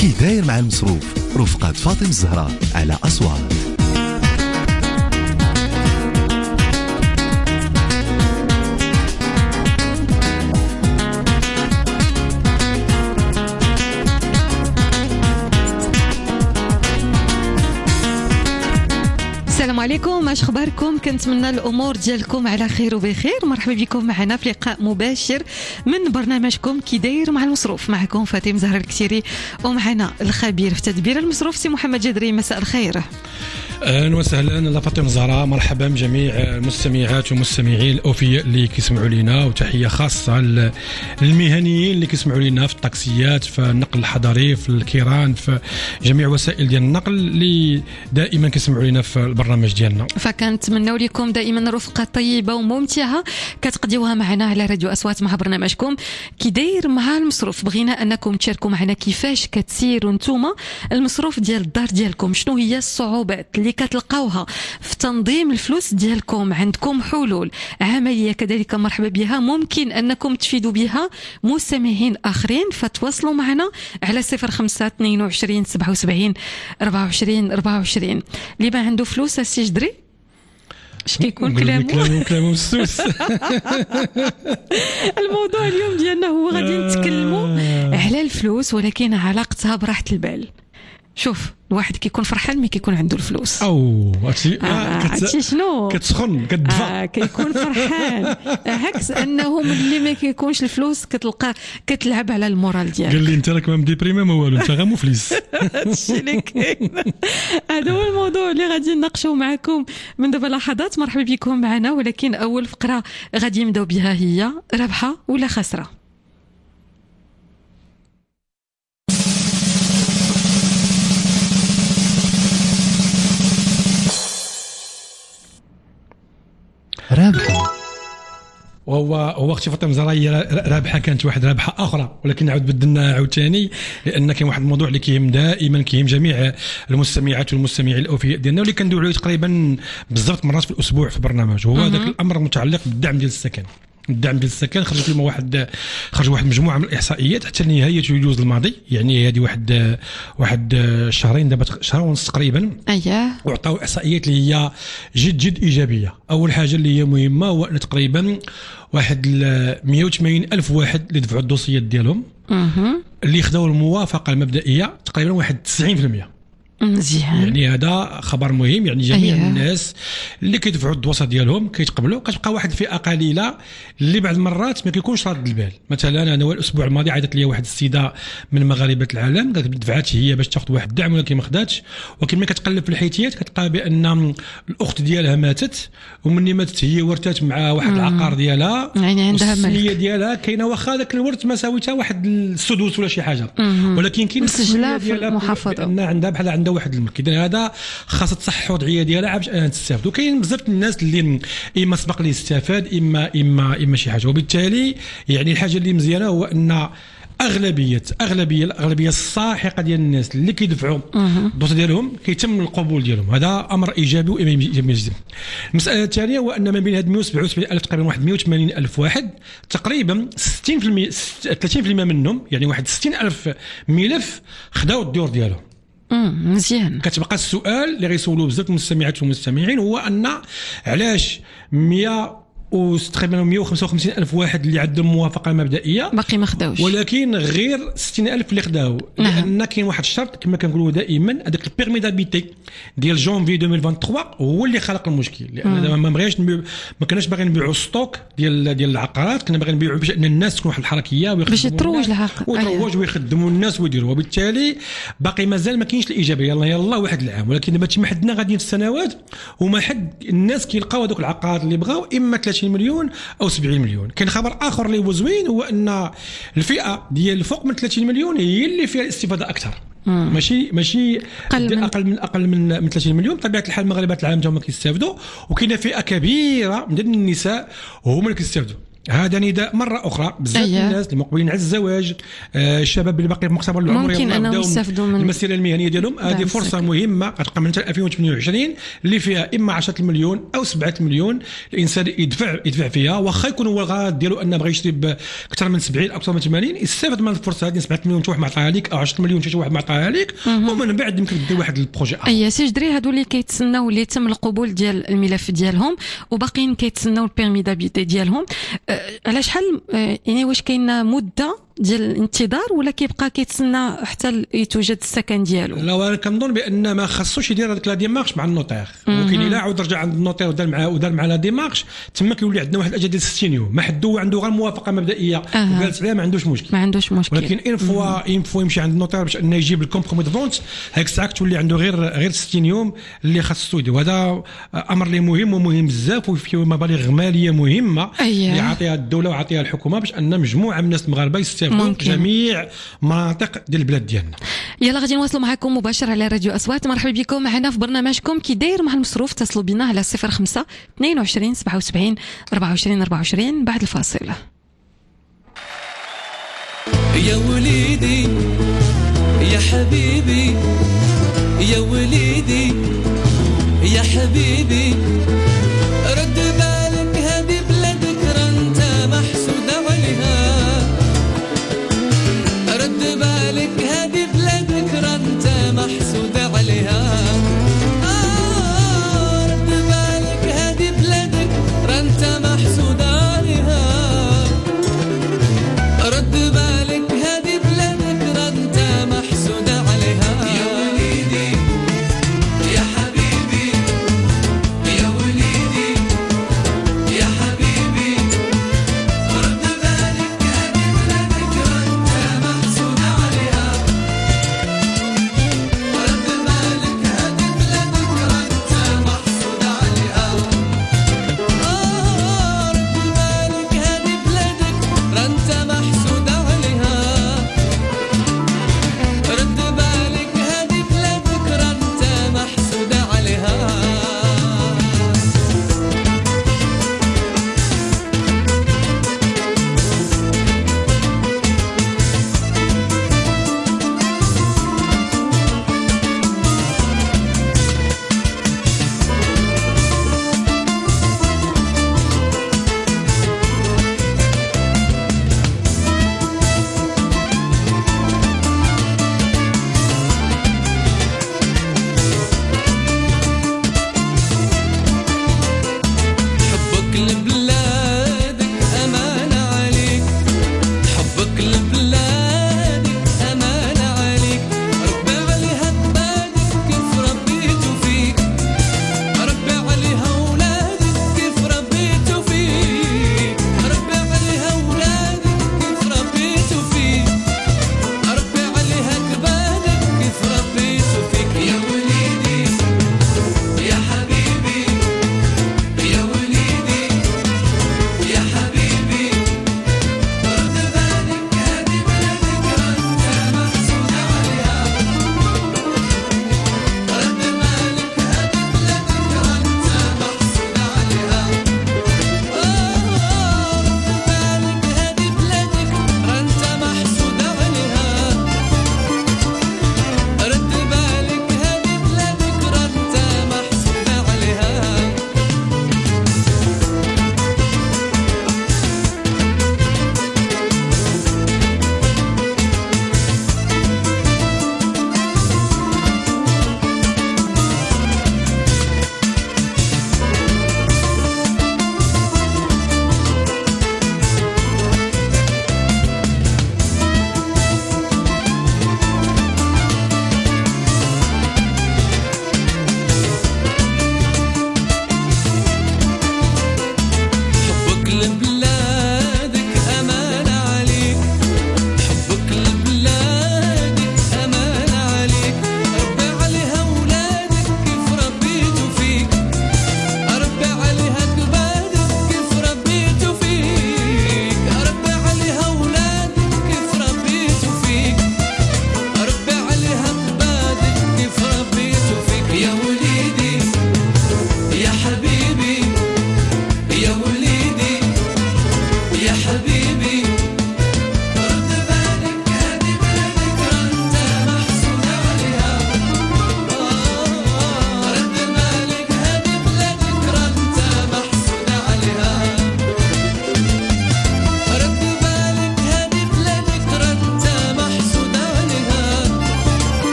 كي داير مع المصروف رفقة فاطمة الزهراء على أصوات. السلام عليكم، اش اخباركم؟ كنتمنى الامور ديالكم على خير وبخير. مرحبا بكم معنا في لقاء مباشر من برنامجكم كي داير مع المصروف. معكم فاطمه زهراء الكثيري ومعنا الخبير في تدبير المصروف سي محمد جدري. مساء الخير. اهلا وسهلا فاطمه زهراء، مرحبا بجميع المستمعات والمستمعين الاوفياء اللي كيسمعوا لينا، وتحيه خاصه للمهنيين اللي كيسمعوا لينا في الطاكسيات، في النقل الحضري، في الكيران، في جميع وسائل ديال النقل اللي دائما كيسمعوا لينا في البرنامج ديالنا. فكنتمنوا لكم دائما رفقه طيبه وممتعه كتقضيوها معنا على راديو اصوات مع برنامجكم كي داير مع المصروف. بغينا انكم تشاركوا معنا كيفاش كتسيروا نتوما المصروف ديال الدار ديالكم، شنو هي الصعوبات اللي كتلقاوها في تنظيم الفلوس ديالكم، عندكم حلول عمليه كذلك مرحبا بها ممكن انكم تفيدوا بها مستمعين اخرين. فتواصلوا معنا على 05 22 77 24 24. اللي ما عنده فلوس السي جدري اش كيكون كلامه مسوس. الموضوع اليوم ديالنا هو غادي نتكلموا على الفلوس ولكن علاقتها براحه البال. شوف، الواحد كيكون فرحان ملي كيكون عنده الفلوس، او عرفتي شنو كتسخن كتدفى، كيكون فرحان. عكس انه ملي ما كيكونش الفلوس كتلقى كتلعب على المورال ديالك. قال لي انت راك ما مديبريمي ما والو، انت غير مفلس. هادشي اللي كاين. هذا هو الموضوع اللي غادي نناقشوا معكم من دابا لحظات. مرحبا بكم معنا، ولكن اول فقره غادي نبداو بها هي ربحه ولا خسره. رابحة وهو اختي فاطمه زهراء هي رابحه، كانت واحد رابحه اخرى ولكن نعاود بدلنا عاوتاني، لان كاين واحد الموضوع اللي دائما كيهم جميع المستمعات والمستمعين الاوفياء ديالنا، واللي كندويو عليه تقريبا بالضبط مرات في الاسبوع في البرنامج، هو هذاك الامر المتعلق بالدعم ديال السكن. الدعم ديال السكن خرجت لما خرج واحد مجموعه من الاحصائيات حتى لنهايه يوليو الماضي، يعني هذه واحد شهرين دابا، شهر ونص تقريبا. اييه، وعطاو احصائيات اللي هي جد ايجابيه. اول حاجه اللي هي مهمه هو ان تقريبا واحد 180 الف واحد اللي دفعوا الدوسيات ديالهم اللي خداو الموافقه المبدئيه تقريبا واحد 90%. مزيان، يعني هذا خبر مهم، يعني جميع الناس اللي كيدفعوا الدوسه ديالهم كيتقبلوا. كتبقى واحد الفئه قليله اللي بعض المرات ما كيكونش راد البال. مثلا انا الاسبوع الماضي عيطت لي واحد السيده من مغاربه العالم، قالت دفعات هي باش تاخذ واحد الدعم ولكن ما خداتش، ولكن ملي كتقلب في الحيتيات كتلقى بان الاخت ديالها ماتت، ومني ماتت هي ورثات مع واحد العقار ديالها، يعني عندها السميه ديالها كاينه، واخا داك الورث ما ساويتها واحد السدوس ولا شي حاجه، ولكن كاين مسجله في المحافظه ان عندها بحال عندها واحد الملك. اذا هذا خاص تصحح الوضعيه ديالها باش تستافدوا. كاين بزاف الناس اللي اما سبق لي استفاد اما شي حاجه، وبالتالي يعني الحاجه اللي مزيانه هو ان الاغلبيه الساحقه ديال الناس اللي كيدفعوا الدوسه ديالهم كيتم القبول ديالهم. هذا امر ايجابي وايجابي جدا. المساله الثانيه هو ان ما بين هاد 177 الف تقريبا واحد 180 الف واحد تقريبا 60% 30% منهم، يعني واحد 60 الف ملف خداو الدور ديالهم. مزيان. كتبقى السؤال اللي غيسولوه بزاف المستمعات والمستمعين هو ان علاش 155 الف واحد اللي عندهم موافقه مبدئيه باقي ما خداوش، ولكن غير 60 الف اللي خداو. لان كاين واحد الشرط كما كنقولوا دائما، هذاك البيرمي دابيتي ديال جونفي 2023 هو اللي خلق المشكل. لان ما بغيناش ما كناش باغيين نبيعوا ستوك ديال العقارات، كنا باغيين نبيعوا باش ان الناس تكون واحد الحركيه باش يتروج العقار ويتروج ويخدموا الناس ويديروا. وبالتالي باقي مازال ما كاينش الايجابيه. يلا واحد العام، ولكن دابا ما حدنا غاديين في السنوات وما حد الناس كيلقاو هذوك العقارات اللي بغاو، اما 30 مليون او 70 مليون. كاين خبر اخر اللي هو زوين، هو ان الفئه ديال فوق من 30 مليون هي اللي فيها الاستفاده اكثر، ماشي اقل من 30 مليون. بطبيعه الحال مغاربه العالم هما كيستافدوا، وكاينه فئه كبيره من النساء هما اللي كيستافدوا. هذا نداء مره اخرى بزاف الناس اللي مقبلين على الزواج، الشباب اللي باقي في مقتبل العمري ممكن انهم يستافدوا من المسيره المهنيه ديالهم. هذه فرصه مهمه غتبقى من 2028 اللي فيها اما 10 مليون او 7 مليون الانسان يدفع فيها، واخا يكون هو الغرض ديالو انه بغى يشري باكثر من 70 او اكثر من 80 يستافد من الفرصه هذه. 7 مليون شي واحد معطاها لك او 10 مليون شي واحد معطاها لك، ومن بعد يمكن دير واحد البروجي اي سي جدري. هادو اللي كيتسناو اللي تم القبول ديال الملف ديالهم وباقيين كيتسناو البيرمي دابيتي ديالهم، على شحال يعني واش كاينه مده ديال الانتظار ولا كيبقى كيتسنى حتى يتوجد السكن ديالو؟ لا انا كنظن بان ما خصوش يدير هذيك لا ديمارش مع النوتير، ممكن الا عاود رجع عند النوتير ودار معاه لا ديمارش تما كيولي عندنا واحد الاجل ديال 60 يوم، ما حدو عنده غير موافقه مبدئيه وقالت عليها ما عندوش مشكل. ولكن ان فوا يمشي عند النوتير باش انه يجيب الكومبرومي دو فونت، هاك الساعه تولي عنده غير 60 يوم اللي خاصو يدير. وهذا امر اللي مهم ومهم بزاف وفيه مبالغ ماليه مهمه اللي عطيها الدوله وعطيها الحكومه باش ان مجموعه من الناس المغاربه يستافدوا جميع مناطق ديال البلاد ديالنا. يلا غادي نواصلوا معكم مباشر على راديو أصوات. مرحبا بكم معنا في برنامجكم كي داير مع المصروف. اتصلوا بنا على 05 22 77 24 24 بعد الفاصل. يا وليدي يا حبيبي يا وليدي يا حبيبي رد بالك هذه بلادك رانت محسود عليها، رد بالك هذه بلادك رانت محسود عليها، رد بالك هذه بلادك رانت محسود عليها، رد بالك هذه بلادك رانت محسود عليها. يا وليدي يا حبيبي يا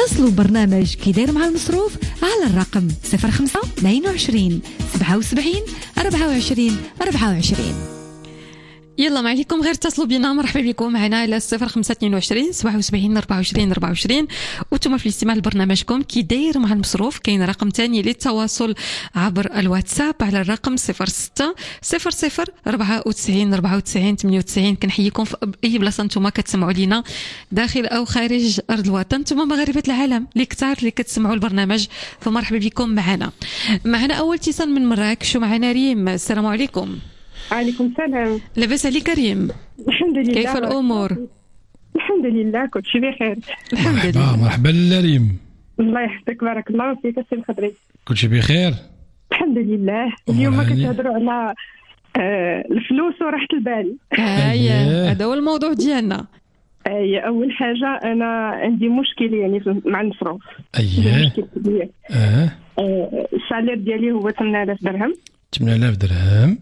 اتصلوا برنامج كي داير مع المصروف على الرقم 05 22 77 24 24. يلا ما عليكم غير اتصلوا بنا. مرحبا بكم معنا على 0522 77 24 24 وانتم في الاستماع لبرنامجكم كي داير مع المصروف. كاين رقم ثاني للتواصل عبر الواتساب على الرقم 06 00 94 94 98. كنحييكم في اي بلاصه انتم كتسمعوا لينا داخل او خارج ارض الوطن. انتم مغاربه العالم اللي كثار اللي كتسمعوا البرنامج فمرحبا بكم معنا اول اتصال من مراكش ومعنا ريم. السلام عليكم. عليكم السلام. لاباس عليك كريم؟ الحمد لله. كيف الامور؟ الحمد لله كل شيء بخير. الحمد لله. مرحبا ريم. الله يحفظك بارك الله فيك السي الخضري. كل شيء بخير الحمد لله. اليوم كنهضروا على الفلوس وراحة البال. هذا هو الموضوع ديالنا. اول حاجه انا عندي مشكل يعني مع المصروف. مشكل كبير. السالير ديالي هو 8000 درهم. 8000 درهم.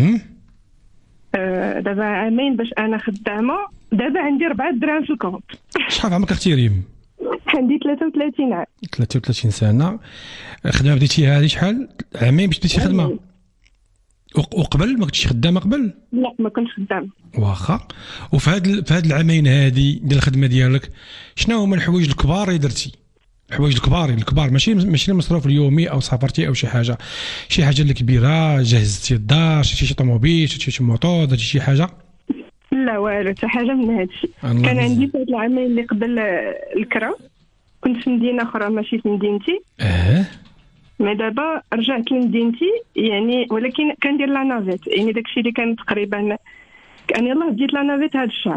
دابا عامين باش انا خدامه. دابا عندي 4 دراهم في الكونت. شحال عمرك اختي ريم؟ عندي 33 عام. 33 سنه. الخدمه بديتيها هذه شحال؟ عامين باش بديتي خدمه؟ وقبل ما كنتش خدامه قبل؟ لا ما كنتش خدامه. واخا. وفي هاد العامين هادي ديال الخدمه ديالك شنو هما الحوايج الكبار اللي درتي؟ الحوايج الكبار ماشي المصروف اليومي او سافرتي او شي حاجه اللي كبيره. جهزتي الدار، شي طوموبيل، شي موطور، درتي شي حاجه؟ لا والو حتى حاجه من هادشي. كان عندي في هاد العامين اللي قبل الكرا كنت في مدينه اخرى ماشي في مدينتي. مي دابا رجعت لمدينتي يعني، ولكن كندير لا نافيت يعني داكشي اللي كان تقريبا يعني يلاه بديت لا نافيت هاد الشهر.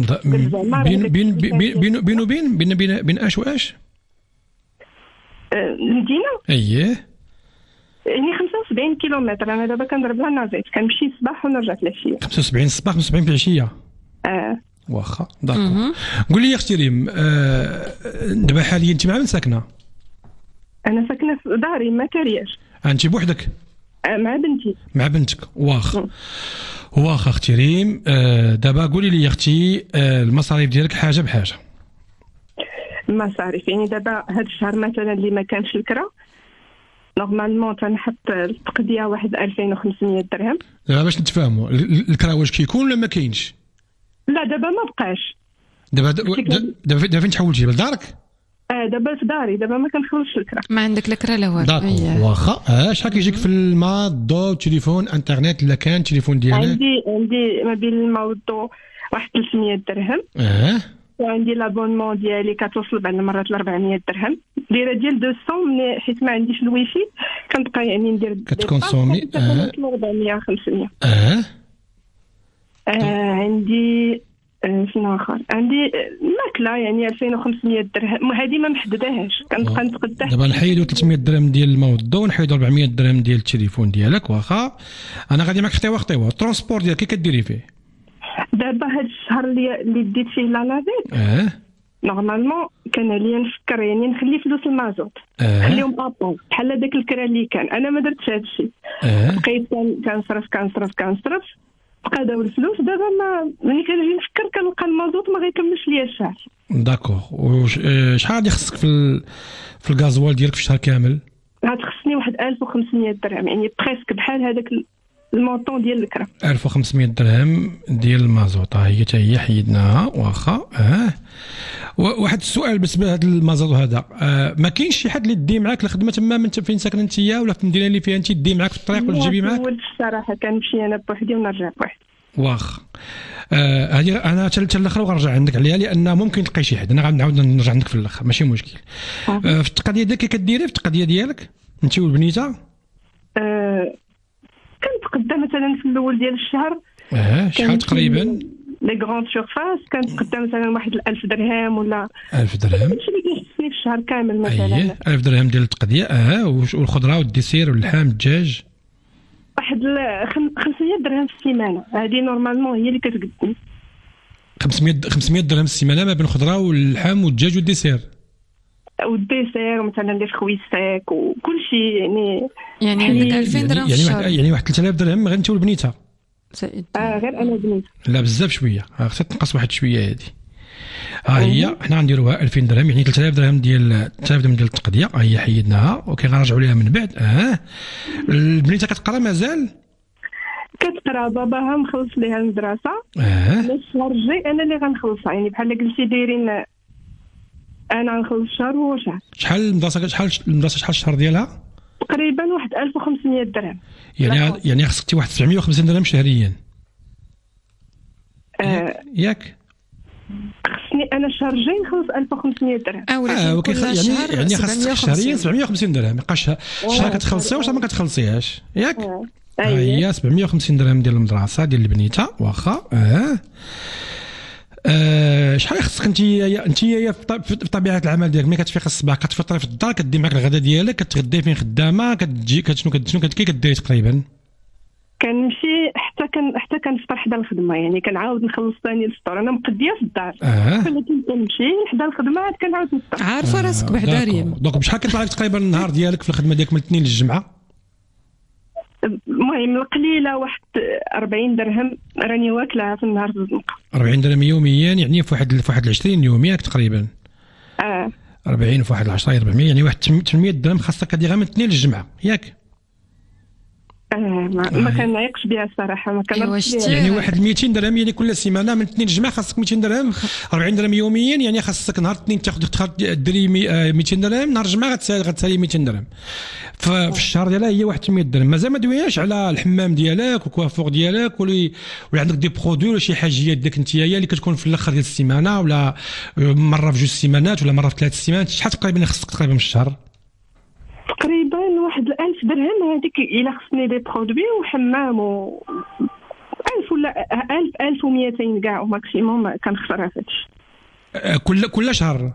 بين اش واش؟ المدينه اييه يعني 75 كيلومتر. انا دابا كنضرب لا نافيت، كنمشي الصباح ونرجع في العشيه. 75 الصباح 75 في العشيه. واخا داكور. قول لي اختي ريم، دابا حاليا انت مع من ساكنه؟ انا ساكنه في داري ما كارياش. انت بوحدك؟ مع بنتي. مع بنتك. واخا اختي ريم، دابا قولي لي اختي المصاريف ديالك حاجه بحاجه. المصاريف يعني دابا هاد الشهر مثلا اللي ما كانش الكرا نورمالمون تنحط التقديه واحد 2500 درهم. لا باش نتفاهموا الكرا واش كيكون ولا ما كاينش؟ لا دابا ما بقاش. دابا فين تحولتي لدارك؟ دابا في داري. دابا ما كنخلصش الكرا. ما عندك الكرا لا والو. داكور. واخا شحال كيجيك في الماء الضو تليفون انترنت الا كان تليفون ديالك؟ عندي ما بين الماء والضو واحد 300 درهم. وعندي لابونمون ديالي كتوصل بعض المرات ل 400 درهم. دايره ديال 200 حيت ما عنديش الويفي كنبقى يعني ندير كتكونسومي 400 500. عندي شنو اخر؟ عندي الماكله يعني 2500 درهم. هذه ما محددهاش كنبقى نتقدى. دابا نحيدوا 300 درهم ديال الماء والضو ونحيدوا 400 درهم ديال التليفون ديالك. واخا انا غادي معك خطيوه الترونسبور ديالك كي كديري فيه؟ دابا هاد الشهر اللي ديت فيه لا نافيت نورمالمون كان عليا نفكر يعني نخلي فلوس المازوت نخليهم ابون بحال داك الكرا اللي كان. انا ما درتش هذا الشيء. بقيت كنصرف بقى داو الفلوس. دابا ملي كنجي نفكر كنلقى المازوت ما غيكملش ليا الشهر. داكوغ. وشحال غادي يخصك في الغازوال ديالك في الشهر كامل؟ غتخصني واحد 1500 درهم يعني بريسك بحال هذاك المونطون ديال الكرا. 1500 درهم ديال المازوط هي حتى هي حيدناها. واخا. واحد السؤال بالنسبه لهذا المازوط هذا، ما كاينش شي حد اللي يدي معاك الخدمه تما من فين ساكن انت ولا في المدينه اللي فيها انت يدي معاك في الطريق ولا تجيبي معاك؟ الصراحه كنمشي انا بوحدي ونرجع بوحدي. واخا. هذه انا حتى الاخر وغنرجع عندك عليها لان ممكن تلقاي شي حد. انا غنعاود نرجع عندك في الاخر ماشي مشكل. في التقضيه ديالك كي كديري في التقضيه ديالك انت والبنيته؟ كنتقدى مثلا في الاول ديال الشهر. شحال تقريبا؟ لي غروند سورفاس كنتقدى مثلا واحد 1000 درهم ولا 1000 درهم. هادشي اللي كيحسني في الشهر كامل مثلا. 1000 درهم ديال التقضيه. والخضره والديسير واللحم الدجاج واحد 500 درهم في السيمانه. هذه نورمالمون هي اللي كتقدني. 500 درهم في السيمانه ما بين الخضره واللحم والدجاج والديسير ومثلا ندير خوي ساك وكل شيء يعني عندك 2000 درهم في الشهر. يعني واحد 3000 درهم غير انت والبنيته؟ غير انا وبنيتي. لا بزاف شويه. خصها تنقص واحد شويه هذه. ها هي حنا غنديروها 2000 درهم، يعني 3000 درهم ديال التقضيه. ها هي حيدناها وكيغنرجعوا ليها من بعد. البنيته كتقرا مازال؟ كتقرا، باباها مخلص ليها المدرسه. الشهر الجاي انا اللي غنخلصها، يعني بحال قلتي دايرين انا غنخلص شهر وهو شهر. شحال المدرسه شحال الشهر ديالها؟ تقريبا واحد 1500 درهم. يعني خصك واحد 950 درهم شهريا. ياك خصني انا الشهر الجاي نخلص 1500 درهم. يعني خصك شهريا 750 درهم. بقاش شهر كتخلصيها وشهر ما كتخلصيهاش، ياك؟ هي 750 درهم ديال المدرسه ديال البنيته. واخا شحال خصك انت في طبيعه العمل ديالك ملي كتفيق الصباح كتفطري في الدار، كدي معك الغداء ديالك، كتغداي فين خدامه، كتجي شنو كديري تقريبا؟ كنمشي حتى كنفطر حدا الخدمه، يعني كنعاود نخلص ثاني الفطور. انا مقديه في الدار ولكن كنمشي حدا الخدمه عاد كنعاود نفطر. عارفه راسك بحدا ريم. دونك بشحال كيطلع لك تقريبا النهار ديالك في الخدمه ديالك من الاثنين للجمعه؟ المهم القليله واحد 40 درهم راني واكلها في النهار بالزنقه. 40 درهم يوميا، يعني في واحد 20 يوم ياك تقريبا. 40 في واحد 10 400، يعني واحد 800 درهم خاصك كديرها من الاثنين للجمعه، ياك؟ ما كنعيقش بها الصراحه، ما كنعيقش بها. يعني واحد 200 درهم، يعني كل سيمانه من اثنين للجمعه خاصك 200 درهم. 40 درهم يوميا، يعني خاصك نهار الاثنين تاخذ ديري 200 درهم، نهار الجمعه غتسالي 200 درهم. في الشهر ديالها هي واحد 800 درهم. مازال ما دويناش على الحمام ديالك والكوافور ديالك ولا عندك دي برودوي ولا شي حاجيات ديك انت هي اللي كتكون في الاخر ديال السيمانه، ولا مره في 2 سيمانات ولا مره في 3 سيمانات. شحال تقريبا خصك تقريبا من الشهر؟ تقريبا واحد 1000 درهم هذيك الا خصني دي برودوي وحمام 1000 ولا 1200 كاع وماكسيموم كنخسرها فهادشي. كل شهر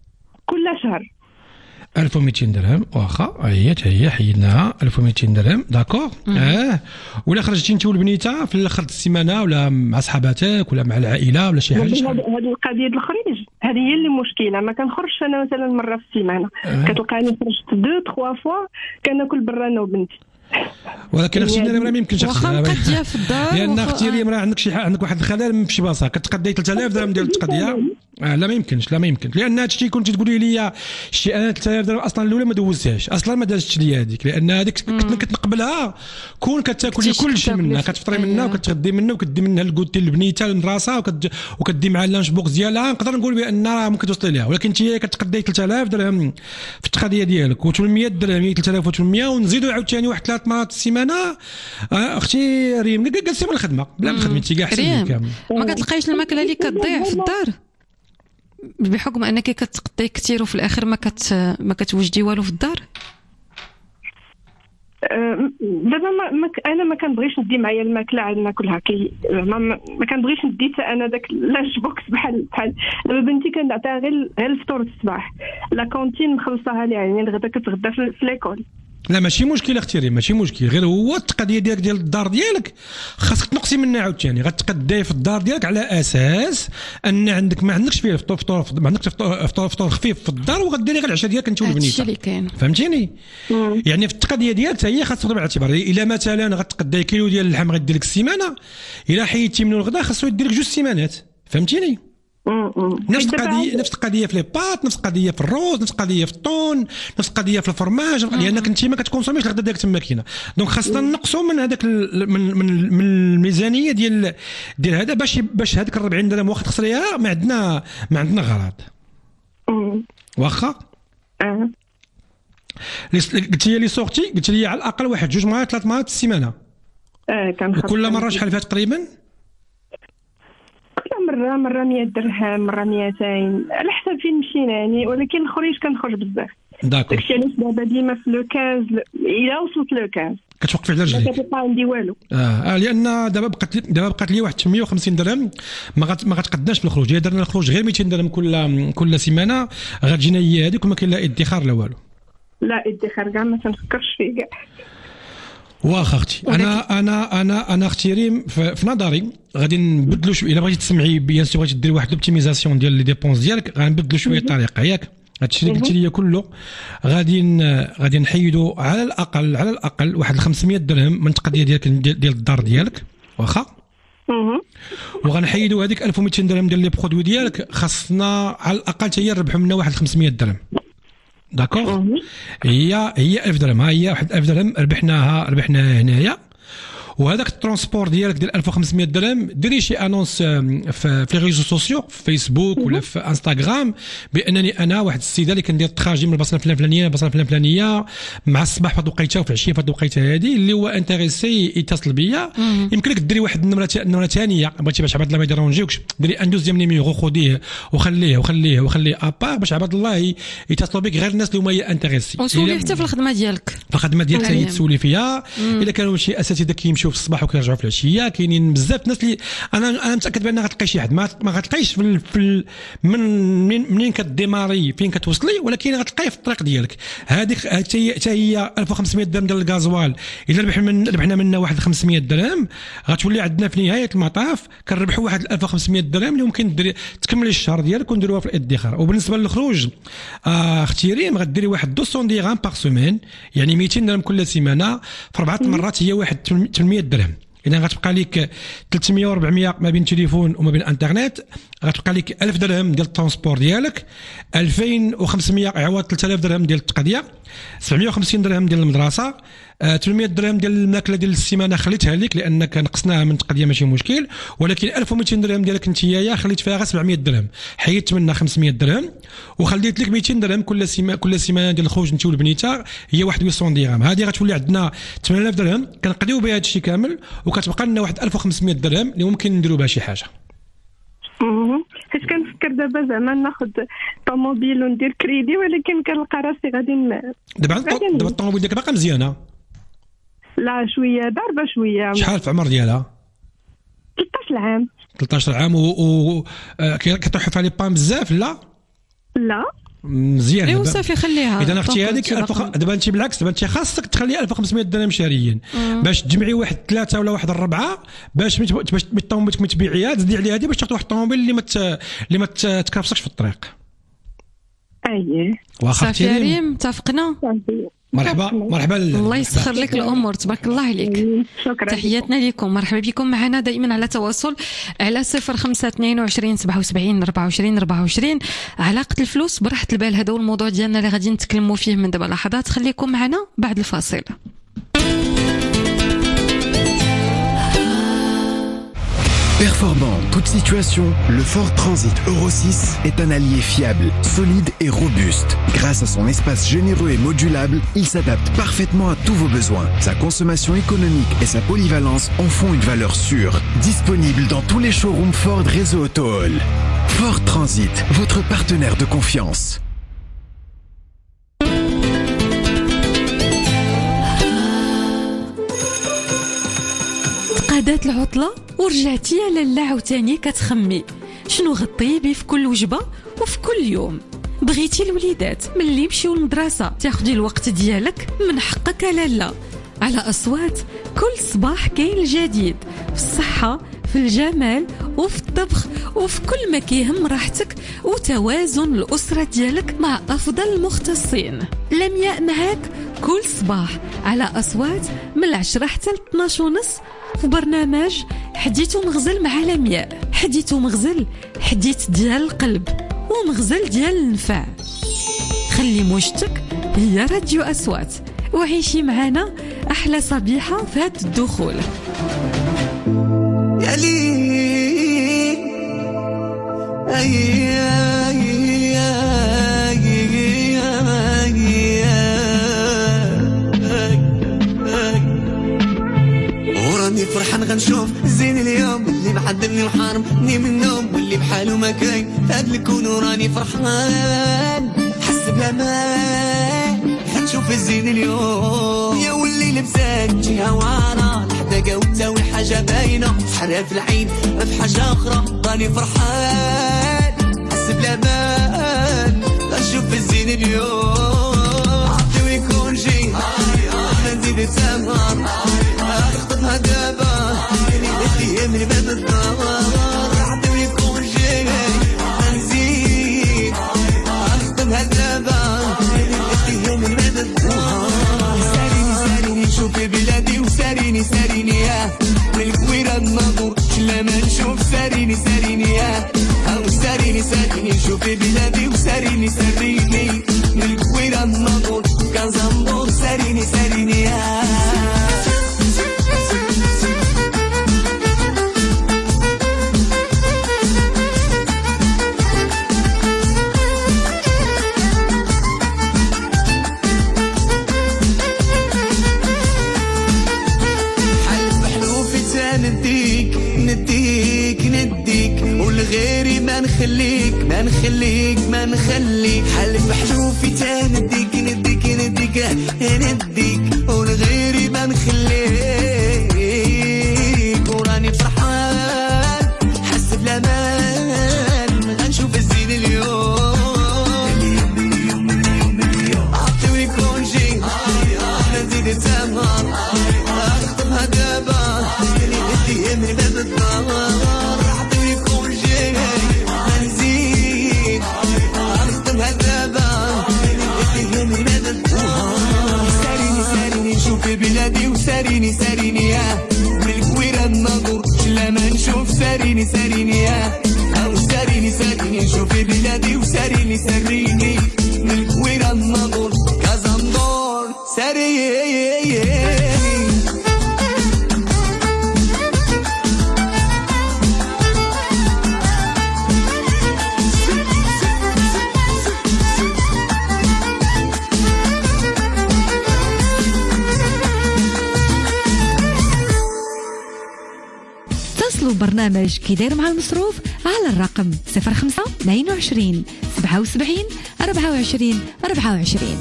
1200 درهم. واخا هي حيدناها 1200 درهم. داكور. ولا خرجتي انت والبنيته في الاخر السيمانه ولا مع صحاباتك ولا مع العائله ولا شي حاجه؟ هذه القضيه ديال الخريج هذه هي اللي مشكله. ما كنخرجش انا مثلا مره في السيمانه. كتلقاني خرجت 2-3 فوا كناكل برا انا وبنتي. ولكن اختي ريم راه ما يمكنش واخا مقديه في الدار، لان اختي ريم راه عندك واحد الخلل في شي بلاصه كتقدي 3000 درهم ديال التقديه. لا ما يمكنش لان هادشي كنتي تقولي لي شي انا 3000 درهم اصلا الاولى ما دوزتهاش اصلا، ما دازتش لي هذيك، لان هذيك كنت نقبلها كون كتاكلي كل شيء منها، كتفطري منها وكتغدي منها وكدي منها الكوتي للبنيته للمدرسه وكدي مع اللانش بوكس ديالها. نقدر نقول بان راه ممكن توصلي لها، ولكن انت كتقدي 3000 درهم في التقديه ديالك و800 درهم هي 3800 ونزيدوا عاوتاني واحد 3 مرات في السيمانه. اختي ريم جالسه من الخدمه بلا ما خدمتي كاع حسن كامل. ما كتلقايش الماكله اللي كتضيع في الدار بحكم انك كتقضي كثير وفي الاخر ما كتوجدي والو في الدار؟ دابا انا ما كنبغيش ندي معايا الماكله عاد ناكلها ما كنبغيش ندي حتى انا داك لانش بوكس بحال دابا بنتي كنعطيها غير الفطور الصباح، لا كونتين مخلصاها ليها، يعني الغدا كتغدا في ليكول. لا ماشي مشكل اختي ريم، ماشي مشكل، غير هو التقضيه ديالك ديال الدار ديالك خاصك تنقصي منها عاوتاني. غتقداي في الدار ديالك على اساس ان عندك ما عندكش فيه فطور ما عندكش فطور خفيف في الدار، وغديري غير العشاء ديالك انت والبنيته. هادشي اللي كاين، فهمتيني؟ يعني في التقضيه ديالك هي خاصك تاخذ بالاعتبار. الا مثلا غتقداي كيلو ديال اللحم غدير لك السيمانه، الا حيدتي منه الغداء خاصو يدير لك 2 سيمانات. فهمتيني؟ نفس القضيه في لي بات، نفس القضيه في الروز، نفس القضيه في الطون، نفس القضيه في الفرماج، لانك انت ما كتكونسوميش الغداء ديالك تما كاينه. دونك خاصنا نقصوا من هذاك من الميزانيه ديال هذا باش هذيك 40 درهم واخا تخسريها ما عندنا غرض. واخا قلت لي سورتي، قلت لي على الاقل 1-2 مرات 3 مرات في السيمانه. كل مره شحال فيها تقريبا؟ مرة 100 درهم، مرة 200 على حسب فين مشينا يعني، ولكن الخروج كنخرج بزاف. داكور. داكشي علاش دابا ديما في لو 15 الا وصلت لو 15 كتوقفي على رجليك. ما كتبقى عندي والو. لان دابا بقات لي واحد 850 درهم ما غتقداش في الخروج. الا درنا الخروج غير 200 درهم كل سيمانه غتجينا هي هذيك وما كاين لا ادخار لا والو. لا ادخار كاع ما تنفكرش فيه كاع. واخا اختي انا اختي ريم في نظري غادي نبدلوا شويه. الا بغيتي تسمعي بيان سي بغيتي دير واحد لوبتيميزاسيون ديال لي ديبونس ديالك غنبدلوا شويه الطريقه ياك. هادشي اللي قلت لي كله غادي نحيدوا على الاقل واحد 500 درهم من التقضيه ديالك ديال الدار ديالك. واخا وغنحيدوا هذيك 1200 درهم ديال لي برودوي ديالك، خاصنا على الاقل حتى هي نربحوا منها واحد 500 درهم. داكوغ، هي 1000 درهم، ها هي واحد 1000 درهم ربحناها هنايا. وهذاك الترونسبور ديالك ديال 1500 درهم ديري شي انونس في لي ريزو سوسيو، في فيسبوك ولا في انستغرام، بانني انا واحد السيده اللي كندير التراجي من البلاصه الفلانيه للبلاصه الفلانيه مع الصباح في هاد الوقيته وفي العشيه في هاد الوقيته هذه، اللي هو انتريسي يتصل بيا. يمكن لك ديري واحد النمره ثانيه بغيتي باش عباد الله ما يديرونجيوكش، ديري ان دوزيام نيميرو، خذيه وخليه ابار باش عباد الله يتصلوا بك، غير الناس اللي هما انتريسي. وسولي حتى في الخدمه ديالك، في الخدمه ديالك تسولي فيها. الا كانوا شي اساتذه كيمشيو في الصباح وكيرجعوا في العشيه، كاينين بزاف الناس اللي انا متاكد بان غتلقاي شي حد ما غتلقايش منين كديماري فين كتوصلي، ولكن غتلقاي في الطريق ديالك. هذيك حتى هي 1500 درهم ديال الغازوال، الا ربحنا منها واحد 500 درهم غتولي عندنا في نهايه المطاف كنربحوا واحد 1500 درهم اللي ممكن تكملي الشهر ديالك ونديروها في الادخار. وبالنسبه للخروج اختي ريم غديري واحد 200 درهم باغ سيمين، يعني 200 درهم كل سيمانه، في 4 مرات هي واحد 800 درهم. اذا غتبقى لك 300 و400 ما بين التليفون وما بين الانترنت، غتبقى لك 1000 درهم ديال الترونسبور ديالك، 2500 عوض 3000 درهم ديال التقضيه، 750 درهم ديال المدرسه، 800 درهم ديال الماكله ديال السيمانه خليتها لك لانك نقصناها من التقضيه ماشي مشكل، ولكن 1200 درهم ديالك نتيا خليت فيها غير 700 درهم، حيدت منها 500 درهم وخليت لك 200 درهم كل سيمانه ديال الخروج انت والبنيته، هي واحد 800 درهم. هذه غتولي عندنا 8000 درهم كنقضيو بها هذا الشيء كامل، وكتبقى لنا واحد 1500 درهم اللي ممكن نديروا بها شي حاجه. حيت كنفكر دابا زعما ناخذ طوموبيل وندير كريدي، ولكن كنلقى راسي غادي دابا الطوموبيل ديالك باقا مزيانه؟ لا شويه ضاربه شويه. شحال في العمر ديالها؟ 13 عام. 13 عام و كتروحوا فيها لي بان بزاف؟ لا مزيان. ايوا صافي خليها. اذا اختي هذيك دابا انت بالعكس، دابا انت خاصك تخلي 1500 درهم شهريا باش تجمعي واحد 3 ولا واحد 4 باش الطوموبيل ما تبيعيها، تزيدي عليها هذه باش تاخذ واحد الطوموبيل اللي ما تكرفسكش في الطريق. اييه صافي ريم اتفقنا. مرحبا الله يسخر لك الامور، تبارك الله عليك. شكرا، تحياتنا لكم، مرحبا بكم معنا دائما على تواصل على 0522 77 24 24. علاقة الفلوس براحة البال، هذا هو الموضوع ديالنا اللي غادي نتكلموا فيه من دابا لحظات. خليكم معنا بعد الفاصل. Performant en toute situation, le Ford Transit Euro 6 est un allié fiable, solide et robuste. Grâce à son espace généreux et modulable, il s'adapte parfaitement à tous vos besoins. Sa consommation économique et sa polyvalence en font une valeur sûre. Disponible dans tous les showrooms Ford Réseau Auto Hall. Ford Transit, votre partenaire de confiance. قادات العطلة ورجعتي على لا عاوتاني كتخمي شنو غطيبي في كل وجبة وفي كل يوم. بغيتي الوليدات ملي يمشيو للمدرسة تاخدي الوقت ديالك، من حقك لا. على أصوات كل صباح كاين الجديد في الصحة، في الجمال وفي الطبخ وفي كل ما كيهم راحتك وتوازن الأسرة ديالك مع أفضل المختصين. لمياء معاك كل صباح على أصوات من 10 حتى 12:30 في برنامج حديث ومغزل مع لمياء. حديث ومغزل، حديث ديال القلب ومغزل ديال النفع. خلي موجتك هي راديو أصوات وعيشي معنا أحلى صبيحة في هاد الدخول. يا ليل وراني فرحان غنشوف زين اليوم اللي محضرني وحارمني من النوم، واللي بحاله ما كاين هاد الكون. وراني فرحان حس بالامان حنشوف الزين اليوم. يا واللي لبسك جهه وانا الحداقه وتا والحاجه باينه، حرا في العين في حاجه اخرى. راني فرحان حس بالامان غنشوف الزين اليوم. عطي ويكون جي نزيد التمر نخطبها دابا اللي من باب الدار. عطي ويكون جي نزيد نخطبها دابا اللي من باب الدار. ساريني شوفي بلادي وساريني يا من الكويرة الناظور شلام ساريني يا ساريني ساريني شوفي بلادي وساريني ساريني من الكويرة الناظور كازامبور ساريني ساريني يا نديك والغيري ما نخليك حلف حلوفي نديك والغيري ما نخليك وراني فرحان حس بالامان غنشوف الزين اليوم عطيوني كونجي نزيد التمام اخطبها دابا اللي من باب الدار عطيوني كونجي نزيد اخطبها دابا اللي من باب الدار ساريني نشوف بلادي وساريني يا بالكويرة الناظور لما نشوف ساريني يا ساريني نشوف بلادي وساريني بالكويرة الناظور كازامبور ساريني. برنامج كي داير مع المصروف على الرقم 05 22 77 24 24.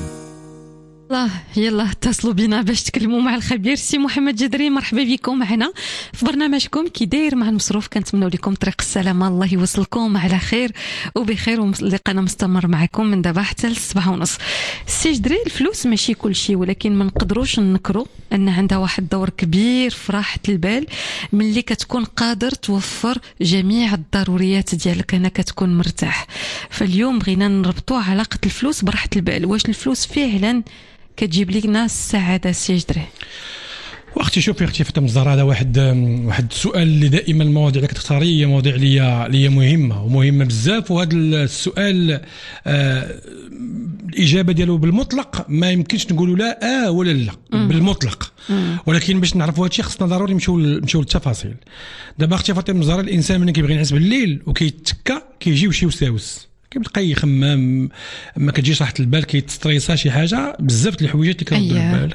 يلا اتصلوا بنا باش تكلموا مع الخبير سي محمد جدري. مرحبا بكم معنا في برنامجكم كي داير مع المصروف. كنتمنوا لكم طريق السلامه، الله يوصلكم على خير وبخير، ولقانا مستمر معكم من دابا حتى ل7:30. سي جدري، الفلوس ماشي كل شيء، ولكن ما نقدروش ننكروا ان عندها واحد الدور كبير في راحه البال ملي كتكون قادر توفر جميع الضروريات ديالك، هنا كتكون مرتاح. فاليوم بغينا نربطوا علاقه الفلوس براحه البال. واش الفلوس فعلا كتجيب لنا السعاده سي جدري؟ واختي شوفي اختي فاطمه الزهراء، هذا واحد السؤال اللي دائما المواضيع اللي كتختاري هي مواضيع اللي مهمه بزاف. وهذا السؤال الاجابه ديالو بالمطلق ما يمكنش نقولوا لا ولا لا بالمطلق، ولكن باش نعرفوا هذا الشيء خصنا ضروري نمشيو للتفاصيل. دابا اختي فاطمه الزهراء، الانسان ملي كيبغي ينعس بالليل وكيتكا كيجيو شي وساوس، كيبقى يخمم، ما كتجيش راحه البال، كيتستريسا شي حاجه، بزاف د الحوايج اللي كيردوا البال.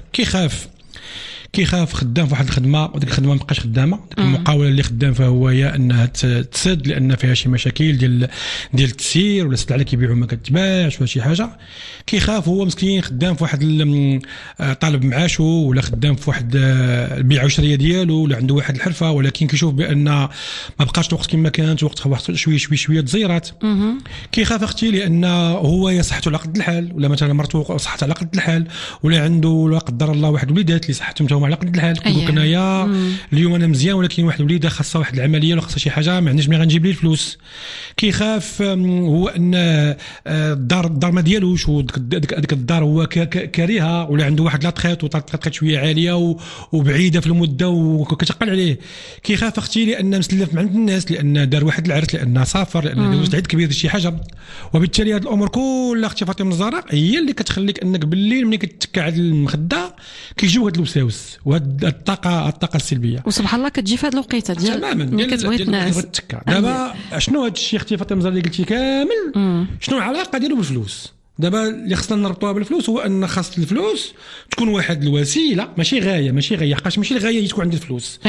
كيخاف خدام في واحد الخدمه وديك الخدمه ما بقاش خدامه، ديك المقاوله اللي خدام فيها هو هي انها تسد لان فيها شي مشاكل ديال التسيير، ولا سلعه اللي كيبيعوا ما كتباعش ولا شي حاجه. كيخاف هو مسكين خدام في واحد طالب معاشو، ولا خدام في واحد البيع وشريه ديالو، ولا عنده واحد الحرفه، ولكن كيشوف بان ما بقاش الوقت كما كانت، وقت واحد شويه تزيرات. كيخاف اختي لان هو صحته على قد الحال، ولا مثلا مرته صحتها على قد الحال، ولا عنده لا قدر الله واحد الوليدات اللي صحتهم على قد الحال. كيقول لك انايا اليوم انا مزيان، ولكن واحد الوليده خاصها واحد العمليه ولا خاصها شي حاجه، ما عندناش ملي غنجيب ليه الفلوس. كيخاف هو ان الدار ما ديالوش، وديك الدار هو كاريها، ولا عنده واحد لاطخيط وطاطخيط شويه عاليه وبعيده في المده وكتقل عليه. كيخاف اختي لان مسلف مع الناس، لان دار واحد العرس، لان سافر، لان دوز عيد كبير شي حاجه. وبالتالي هذه الامور كلها اختي فاطمه الزهراء هي اللي كتخليك انك بالليل ملي كتكا على المخده كيجيو هاد الوساوس وهاد الطاقه السلبيه. وسبحان الله كتجي في هذا الوقيته ديال كتبغي تنعس. دابا شنو هاد الشيء اختي فاطمه اللي قلتي كامل، شنو العلاقه ديالو بالفلوس؟ دابا اللي خصنا نربطوها بالفلوس هو ان خاص الفلوس تكون واحد الوسيله، ماشي غايه، حقاش ماشي الغايه تكون عندي الفلوس.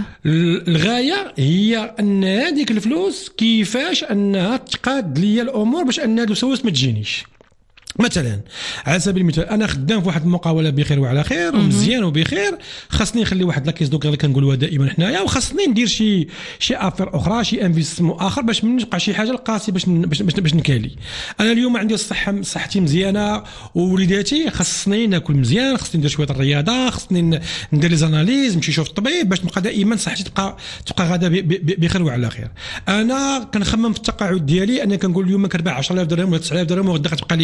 الغايه هي ان هذيك الفلوس كيفاش انها تقاد ليا الامور باش ان هاد الوساوس ما تجينيش. مثلا على سبيل المثال انا خدام في واحد المقاوله بخير وعلى خير ومزيان وبخير، خاصني نخلي واحد لاكيس دوك اللي كنقولوها دائما حنايا، وخاصني ندير شي افير اخرى، شي انفيستمون اخر باش ما نبقى شي حاجه لقاسي باش نكالي. انا اليوم عندي صحتي مزيانه ووليداتي، خاصني ناكل مزيان، خاصني ندير شويه الرياضه، خاصني ندير لي زاناليز، نمشي نشوف الطبيب باش نبقى دائما صحتي تبقى غادا بخير وعلى خير. انا كنخمم في التقاعد ديالي، انا كنقول اليوم كنربح 10000 درهم ولا 9000 درهم، وغدا كتبقى ليا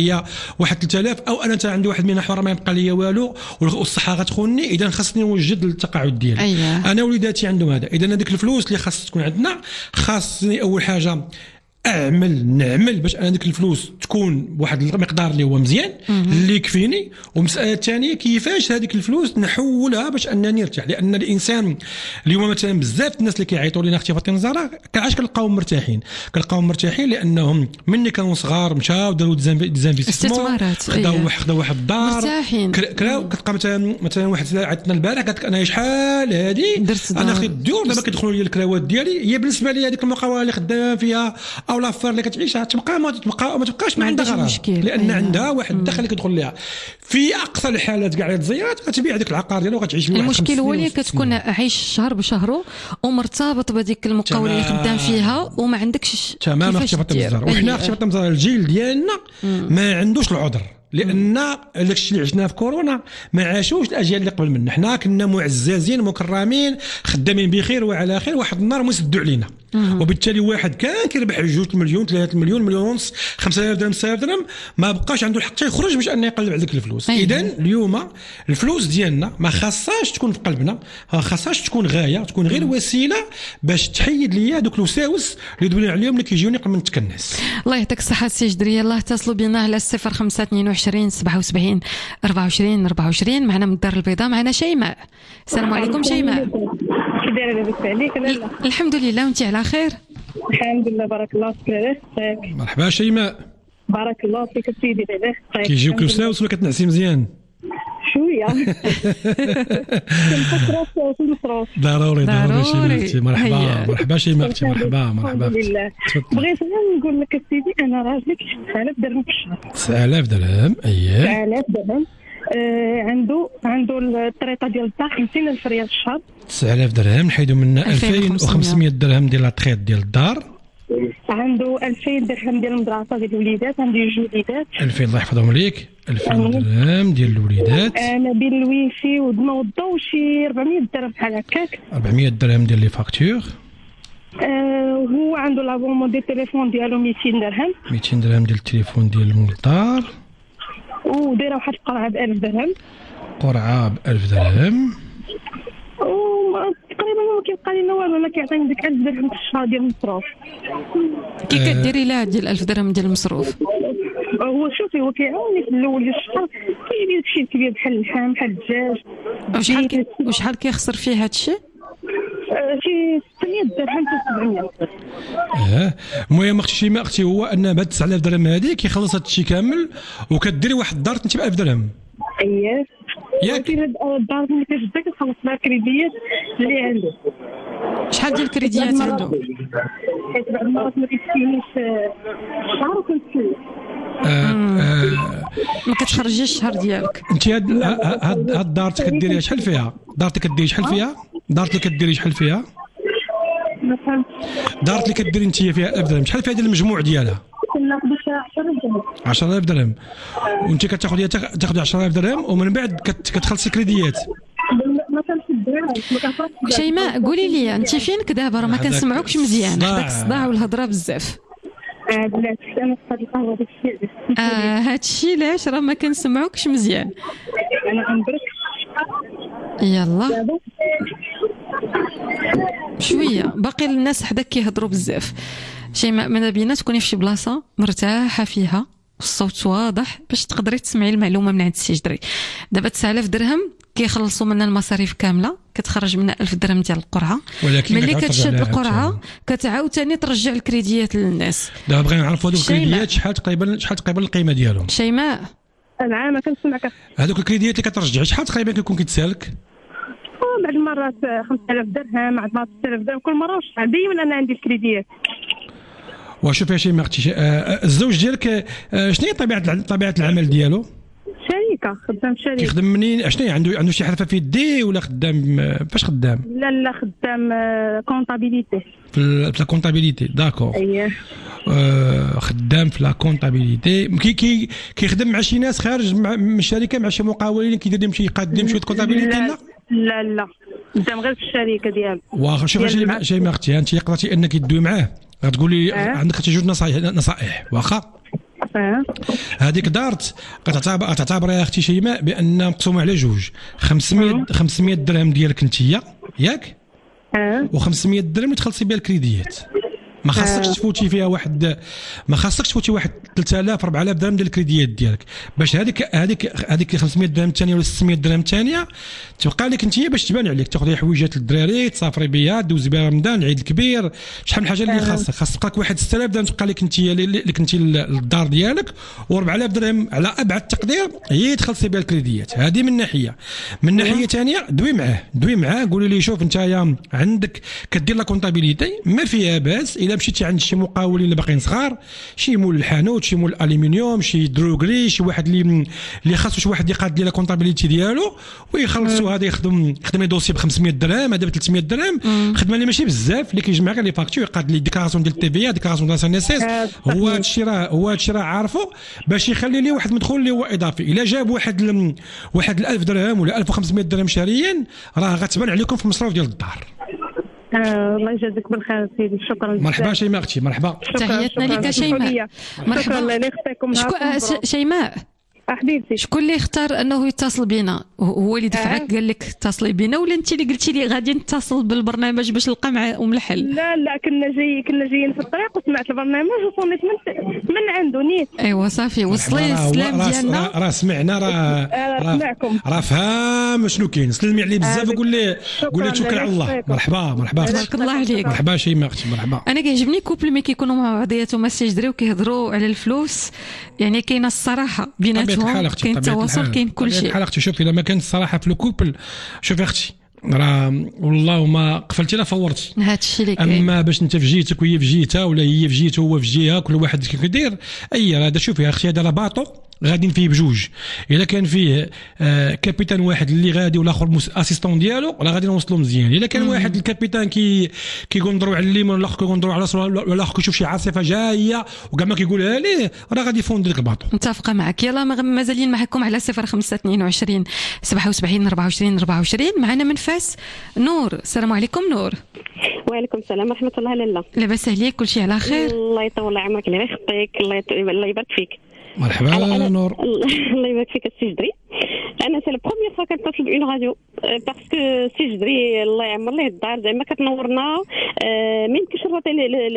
واحد 3000 او انا انت عندي واحد المهنه حره ما يبقى لي والو والصحه غتخونني، اذا خاصني نوجد التقاعد ديالي. أيوة. انا وليداتي عندهم هذا، اذا هذيك الفلوس اللي خاص تكون عندنا خاصني اول حاجه نعمل باش انا ديك الفلوس تكون بواحد المقدار اللي هو مزيان اللي يكفيني. والمساله الثانيه كيفاش هذيك الفلوس نحولها باش انني نرتاح، لان الانسان اليوم مثلا بزاف الناس اللي كيعيطوا لنا اختي فاطمه زهراء علاش كنلقاوهم مرتاحين لانهم ملي كانوا صغار مشاو داروا ديزانفيستمون، خداو واحد الدار كراو. كتلقى مثلا واحد عيطنا البارح قالت انا شحال هذه انا خديت الديور دابا كيدخلوا لي الكراوات ديالي، هي بالنسبه لي هذيك المقاوله اللي خدام فيها او لافير اللي كتعيشها تبقى ما تبقاش ما عندها غرض، لان عندها واحد الدخل اللي كتدخل لها. في اقصى الحالات كاع التزيرات غتبيع هذاك العقار ديالها وغتعيش فيه. المشكل هو اللي كتكون عايش شهر بشهره ومرتبط بهذيك المقاوله اللي خدام فيها وما عندكش تمام. اختي فاطمه الزهراء وحنا اختي فاطمه الزهراء الجيل ديالنا ما عندوش العذر، لان داكشي اللي عشنا في كورونا ما عاشوش الاجيال اللي قبل منا. حنا كنا معززين مكرمين خدامين بخير وعلى خير، واحد النهار مسدوا علينا وبالتالي واحد كان كيربح 2 مليون 3 مليون مليون ونص 5000 درهم 6000 درهم ما بقاش عنده الحق يخرج باش انه يقلب على ديك الفلوس. اذا اليوم الفلوس ديالنا ما خاصهاش تكون في قلبنا، ما خاصهاش تكون غايه، تكون غير وسيله باش تحيد ليا دوك الوساوس اللي دوينا عليهم اللي كيجيوني قبل ما نتكنس. الله يعطيك الصحه سي جدريه. الله اتصلوا بنا على 0522 77 24 24. معنا من الدار البيضاء معنا شيماء. السلام عليكم شيماء. كي دايره لاباس عليك؟ لاله الحمد لله وانت على خير؟ الحمد لله بارك الله فيك. مرحبا شيماء. بارك الله فيك سيدي. لاباس كيجيوك الوساوس ولا كتنعسي مزيان؟ شويه المصروف ضروري شيماء. مرحبا شيماء اختي. مرحبا لله. بغيت نقول لك سيدي انا راجلك 9000 درهم في الشهر. 9000 درهم. اييه 9000 درهم. عنده الطريقه ديال الدار 50000 ريال في الشهر. 9000 درهم نحيدوا منا 2500 درهم ديال التخيط ديال الدار. عنده 2000 درهم ديال المدرسه ديال الوليدات، عندي 2 وليدات. 2000 الله يحفظهم ليك. 2000 درهم ديال الوليدات. انا بين الويفي والضوء شي 400 درهم بحال هكاك. 400 درهم ديال لي فاكتور. هو عنده لابونمون ديال التليفون ديالو 200 درهم. 200 درهم ديال التليفون ديال الدار. ودايره واحد القرعه ب 1000 درهم. قرعه ب 1000 درهم. تقريبا ما كيبقى لنا والو، انا كيعطيني ديك 1000 درهم في الشهر ديال المصروف. كي كديري لها ديال 1000 درهم ديال المصروف؟ هو شوفي هو كيعاوني في الاول ديال الشهر، كيجيب شي كبير بحال اللحم بحال الدجاج. وشحال كيخسر فيه هذا الشيء؟ شي 600 درهم حتى 700. المهم اختي شيماء اختي هو ان بهاد 9000 درهم هذه كيخلص هذا الشيء كامل وكديري واحد الدار انت ب 1000 درهم. اييه ياك الدار اللي كتبدا كتخلص لها كريديات اللي عنده. شحال ديال الكريديات عنده؟ حيت بعض المرات ما كيكفينيش الشهر وكنتسلف. ما كتخرجيش الشهر ديالك انت. هاد الدار كديريها شحال فيها؟ دارتك كديري شحال فيها؟ دارتك كديري شحال فيها؟ دارت اللي كديري انت فيها 1000 درهم شحال فيها ديال المجموع ديالها؟ كناخذ 10,000 درهم. 10000 درهم وانت كتاخذي 10000 درهم ومن بعد كتخلصي كريديات. ما كنصدقهاش. شيماء قولي لي انت فينك دابا؟ راه ما كنسمعوكش مزيان، حداك الصداع والهضره بزاف. بلاتي انا في القهوه داك الشيء. هادشي علاش راه ما كنسمعوكش مزيان. انا غنبرك يلا شويه باقي الناس حداك كيهضروا بزاف. شيماء ماذا بينا تكوني في شي بلاصه مرتاحه فيها والصوت واضح باش تقدري تسمعي المعلومه من عند السي جدري. دابا 9000 درهم كيخلصوا منا المصاريف كامله، كتخرج منا 1000 درهم ديال القرعه، ملي كتشد القرعه كتعاود ثاني ترجع الكريديات للناس. دابا بغينا نعرفوا هذوك الكريديات شحال تقريبا القيمه ديالهم. شيماء نعم ما كنسمعك. هذوك الكريديات اللي كترجعي شحال تقريبا كيكون كيتسالك؟ بعض المرات 5000 درهم، بعض المرات 6000 درهم، كل مره وشحال. ديما انا عندي الكريديات. وشوف يا شيماء اختي الزوج ديالك شنو هي طبيعه العمل ديالو؟ شركه، خدام شركه. كيخدم منين؟ شنو عنده شي حرفه في يديه ولا خدام فاش خدام؟ لا خدام كونطابيليتي. في لا كونطابيليتي داكور. اييه خدام في لا كونطابيليتي. كيخدم مع شي ناس خارج من الشركه، مع شي مقاولين كيدير لهم شي يقدم شويه كونطابيليتي؟ لا خدام غير في الشركه ديالو. واخا شوف شيماء اختي انت قدرتي انك تدوي معاه غتقولي عندك حتى جوج نصائح واخا هذيك دارت تعتبرها اختي شيماء بان مقسومه على جوج. 500 درهم ديالك انتيا ياك، و500 درهم اللي تخلصي بها الكريديات. ما خاصكش تفوتي فيها واحد، ما خاصكش تفوتي واحد 3000 4000 درهم ديال الكريديات ديالك، باش هذيك 500 درهم الثانيه ولا 600 درهم الثانيه تبقى لك انت باش تبان عليك، تاخذي حويجات للدراري، تسافري بها، دوزي بها رمضان، العيد الكبير، شحال من حاجه اللي خاص تبقى لك واحد 6000 درهم تبقى لك انت اللي كنتي للدار ديالك، و4000 درهم على ابعد تقدير هي تخلصي بها الكريديات. هذه من ناحيه. من ناحيه ثانيه دوي معاه قولي لي شوف انت عندك كدير لا كونطابيليتي ما فيها باس، الا مشيتي عند شي مقاولين اللي باقيين صغار، شي مول الحانوت، شي مول الالومنيوم، شي دروغري، شي واحد اللي خاصو شي واحد يقاد لي لا كونطابيليتي ديالو ويخلصوا هذا يخدم لي دوسي ب 500 درهم، هذا ب 300 درهم، خدمه اللي ماشي بزاف، اللي كيجمع غير لي فاكتور، يقاد لي ديكلاراسيون ديال التي في، ديكلاراسيون ديال سي اس. هو هادشي راه عارفه باش يخلي لي واحد مدخول اللي هو اضافي. الا جاب واحد 1000 درهم ولا 1500 درهم شهريا راه غتبان عليكم في المصروف ديال الدار. الله يجازيك بالخير سيدي، شكرا. مرحبا شيماء اختي، مرحبا. تحياتنا لك شيماء. مرحبا. الله يخطيكم. شيماء حبيبتي، شكون اللي اختار انه يتصل بينا؟ هو اللي دفعك قال لك اتصلي بينا، ولا انت اللي قلتي لي غادي نتصل بالبرنامج باش نلقى معهم الحل؟ لا كنا جايين في الطريق وسمعت البرنامج وصليت من عنده نيت. ايوا صافي وصلي السلام ديالنا. راه سمعنا، راه فاهم شنو كاين. سلمي عليه بزاف وقول ليه توكل على الله. مرحبا تبارك الله عليك. مرحبا شيماء اختي، مرحبا. انا كيعجبني كوبل ملي كيكونوا مع بعضياتهم السجدري وكيهضروا على الفلوس، يعني كاينه الصراحه بيناتهم، كاين التواصل، كاين كل شيء. بحال اختي شوفي، الا ما كانت الصراحه في الكوبل، شوفي اختي راه والله ما قفلتي لا فورتي. هذا الشيء اللي كاين. اما باش انت في جهتك وهي في جهتها، ولا هي في جهته وهو في جهه، كل واحد كيدير هذا. شوفي اختي، هذا باطو غاديين فيه بجوج. الا كان فيه كابيتان واحد اللي غادي والاخر اسيستون ديالو راه غادي نوصلوا مزيان. الا كان واحد الكابيتان كيقندروا على اليمين والاخر كيقندروا على اليسار، والاخر كيشوف شي عاصفه جايه وكاع ما كيقولها ليه، راه غادي يفوند لك الباطو. متفقه معك. يلا مازالين معكم على 0522 27 24 24. معنا من فاس نور. السلام عليكم نور. وعليكم السلام ورحمه الله. لاله لاباس عليك؟ كل شيء على خير؟ الله يطول عمرك، الله يخطيك، الله يبارك فيك. مرحبا نور. الله يبارك فيك السجدري. انا سي لا بروميير فوا كنتصل بأون راديو باسكو السجدري الله يعمر ليه الدار زعما كتنورنا من كشرطي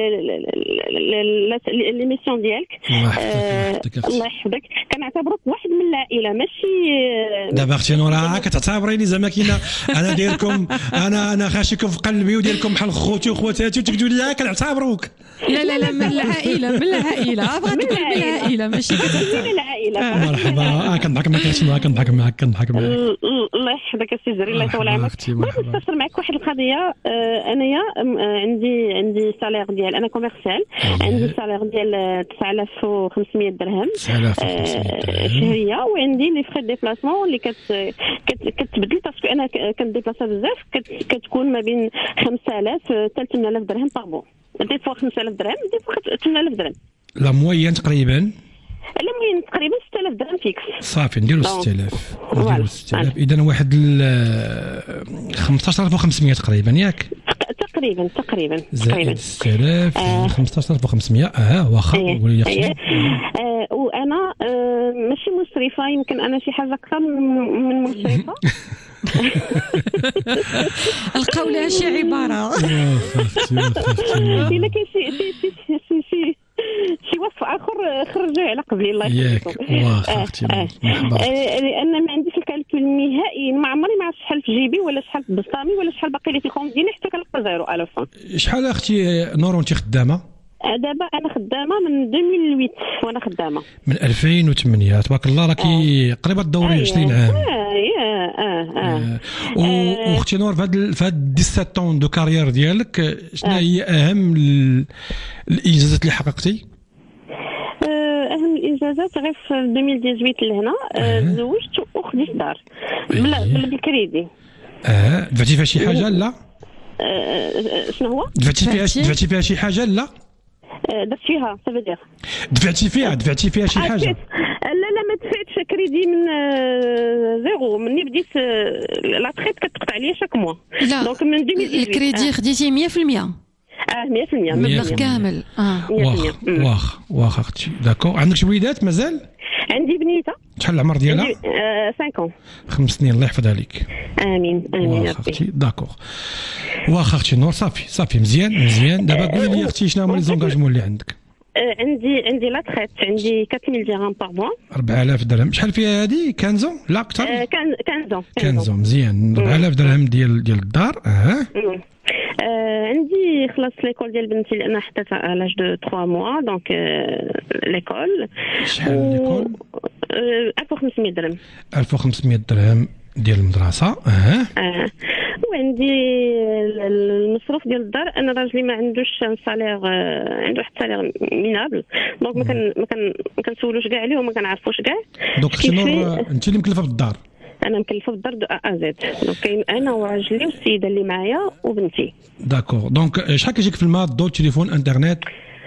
ليميسيون ديالك. الله يحفظك. كنعتبرك واحد من العائله ماشي دابا اختي نورا كتعتبريني زعما كاينه انا دايركم، انا خاشيكم في قلبي وديركم بحال خوتي وخواتاتي وتقولوا لي كنعتبروك. لا من العائله بغات تقول من العائله ماشي من العائله. مرحبا. كنضحك معك كنضحك معك. الله يحفظك السي جري، الله يطول عمرك. بغيت نستفسر معك واحد القضيه. انايا عندي سالير ديال، انا كوميرسيال، عندي سالير ديال 9500 درهم شهريه، وعندي لي فري ديبلاسمون اللي كتبدل باسكو انا كنديبلاسا بزاف، كتكون ما بين 5000 حتى 8000 درهم طابو. دي فوا 5000 درهم، دي فوا 8000 درهم. لا موين تقريبا تقريبا 6000 درهم فيكس. صافي نديرو 6000. اذا واحد 15500 تقريبا ياك؟ تقريبا زائد 6000 15500. واخا قولي لي. وانا ماشي مسرفه، يمكن انا شي حاجه اكثر من مسرفه. القول لها شي عباره. الا كاين شي وصف اخر خرجوه على قبلي الله يحفظكم. واخا اختي مرحبا. لان ما عنديش الكالكول النهائي، ما عمري ما عرفت شحال في جيبي ولا شحال في بسطامي ولا شحال باقي لي في الكونت ديالي، حتى كنلقى زيرو على الفون. شحال اختي نور وانت خدامه؟ دابا انا خدامه من 2008 وانا خدامه من 2008. تبارك الله راكي قريبه تدوري 20 عام. واختي نور في هاد 17 دو كارير ديالك شنو هي اهم الانجازات اللي حققتي؟ اهم الانجازات غير في 2018 لهنا تزوجت وخديت دار بالكريدي. دفعتي فيها شي حاجه لا؟ شنو هو؟ دفعتي فيها شي حاجه لا؟ درت فيها سافدير. دفعتي فيها شي حاجه؟ لا ما دفعتش كريدي من زيرو. مني بديت لا تريت كتقطع لي شاك موا. دونك من 2018 الكريدي خديتي 100%. 100% مبلغ كامل. واخ اختي. داكور. عندك شي وليدات مازال؟ عندي بنيته. شحال العمر ديالها؟ 5 5 سنين. الله يحفظها لك. امين يا ربي. داكور. واخا اختي نور. صافي مزيان. دابا قولي لي اختي شنو هما لي زونغاجمون اللي عندك؟ عندي لا تريت. عندي 4000 درهم باغ موا. 4000 درهم. شحال فيها هذه؟ 15 لا اكثر؟ 15 مزيان. 4000 درهم ديال الدار. عندي خلاص ليكول ديال بنتي لان حطيتها على لاج دو 3 موا دونك ليكول. شحال ليكول؟ 1500 درهم. 1500 درهم ديال المدرسه. وعندي المصروف ديال الدار. انا راجلي ما عندوش سالير، عنده واحد السالير مينابل دونك ما كنسولوش كاع عليه وما كنعرفوش كاع. دونك شنو انت اللي مكلفه بالدار؟ انا مكلفه بالدار دو ا زد. دونك كاين انا وراجلي والسيده اللي معايا وبنتي. داكور. دونك شحال كيجيك في الماء، الضو، التليفون، انترنت؟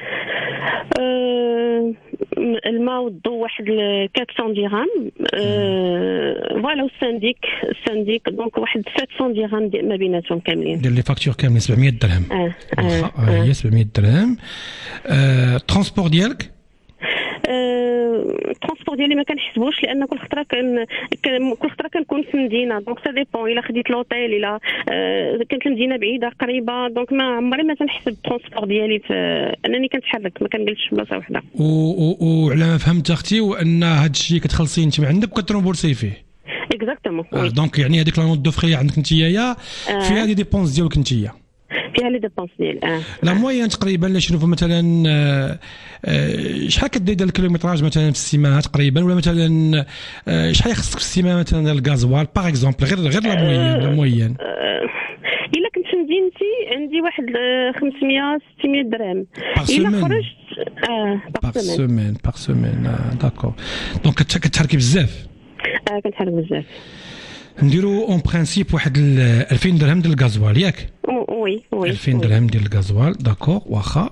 الماء والضو واحد 400 درهم. فوالا. والسانديك دونك واحد 700 درهم ما بيناتهم كاملين. دير لي فاكتور كاملين 700 درهم. هي 700 درهم. ترونسبور ديالك؟ الترونسبور ديالي ما كنحسبوش لان كل خطره كنكون في المدينه دونك سا ديبون. الا خديت لوطيل الا كانت المدينه بعيده قريبه دونك ما عمري ما تنحسب الترونسبور ديالي في انني كنتحرك، ما كنجلسش في بلاصه وحده. وعلى ما فهمت اختي وان هذا الشيء كتخلصي انت من عندك وكترومبورسي فيه. اكزاكتومون. دونك يعني هذيك لا نوت دو فري عندك نتيا فيها دي ديبونس ديالك نتيا. فيها لي ديبونس ديالي. لا موين تقريبا لا شنو مثلا شحال كدير الكيلومتراج مثلا في السيمانه تقريبا، ولا مثلا شحال يخصك في السيمانه مثلا الغازوال باغ اكزومبل، غير لا موين. الا كنت في مدينتي عندي واحد 500 600 درهم. الا خرجت باغ سومين. داكور. دونك كتحركي بزاف. كنتحرك بزاف. نديرو اون برانسيب واحد 2000 درهم ديال الغازوال ياك؟ وي 2000 درهم ديال الغازوال. داكور. واخا.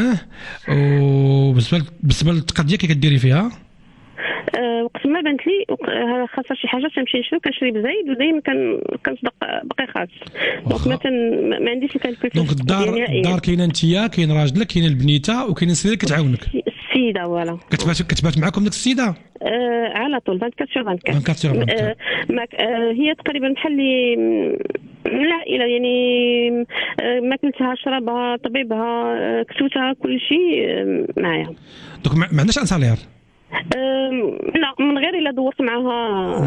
وبالنسبه للتقضيه كي كديري فيها؟ وقت ما بانت لي خاصها شي حاجه تمشي نشري كنشري بزايد ودائما كنصدق باقي خاص. دونك ما عنديش الكالكول. دونك الدار كاينه انتيا، كاين راجلك، كاين البنيته، وكاين السيده كتعاونك. السيده فوالا. كتبات معاكم ديك السيده؟ على طول 24 sur 24. هي تقريبا بحال لي العائله يعني ماكلتها، شرابها، طبيبها، كسوتها، كل شيء معايا. دونك ما عندناش ان سالير؟ لا من غير الا دورت معاها.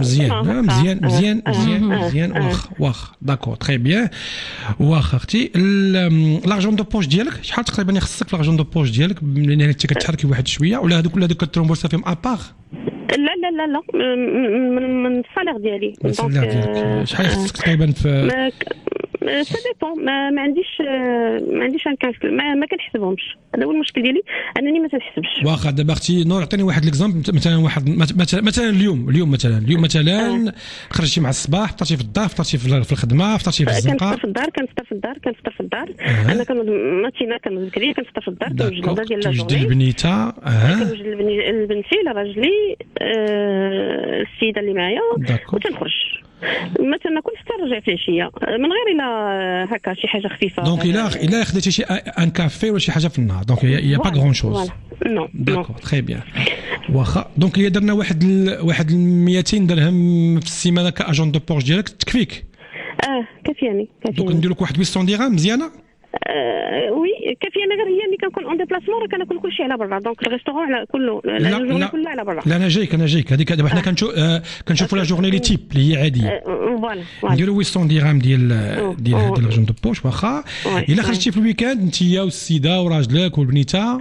مزيان. واخ داكور تري بيان. واخ اختي لارجون دو بوش ديالك شحال تقريبا يخصك في لارجون دو بوش ديالك؟ لان انت كتحركي واحد شويه ولا هذوك كترومبورسا فيهم ابار؟ لا من السالير ديالي. دونك شحال يخصك تقريبا في سا ديبون. ما عنديش ان كالكول، ما كنحسبهمش. هذا هو المشكل ديالي انني ما تنحسبش. واخا دابا اختي نور عطيني واحد ليكزامبل. مثلا اليوم مثلا خرجتي مع الصباح، فطرتي في الدار، فطرتي في الخدمه، فطرتي في الزنقه. كنفطر في الدار. انا كنوض بكري، كنفطر في الدار، كنوجد الغدا ديال لاجورني، توجدي البنيته، كنوجد لبنتي لراجلي، السيده اللي معايا، وتنخرج ما تناكل حتى نرجع في العشيه من غير الا هكا شي حاجه خفيفه. دونك الا خديتي شي ان كافي ولا شي حاجه في النهار دونك يا با غران شوز. نو داكور تري بيان. واخا دونك الا درنا واحد 200 درهم في السيمانه كاجون دو بورش ديالك تكفيك؟ كافياني. دونك ندير لك واحد 800 درهم مزيانه. وي كافيه. انا غير هي اللي كنكون اون ديبلاسمون راه كناكل كلشي على برا. دونك الريستورون على كله لا كلها على برا. لا انا جايك هذيك دابا حنا كنشوفوا لا جورني لي تيب اللي هي عاديه. فوالا نديروا 800 درهم ديال هاد لاجون دو بوش. واخا الا خرجتي في الويكاند انت والسيده وراجلك والبنيته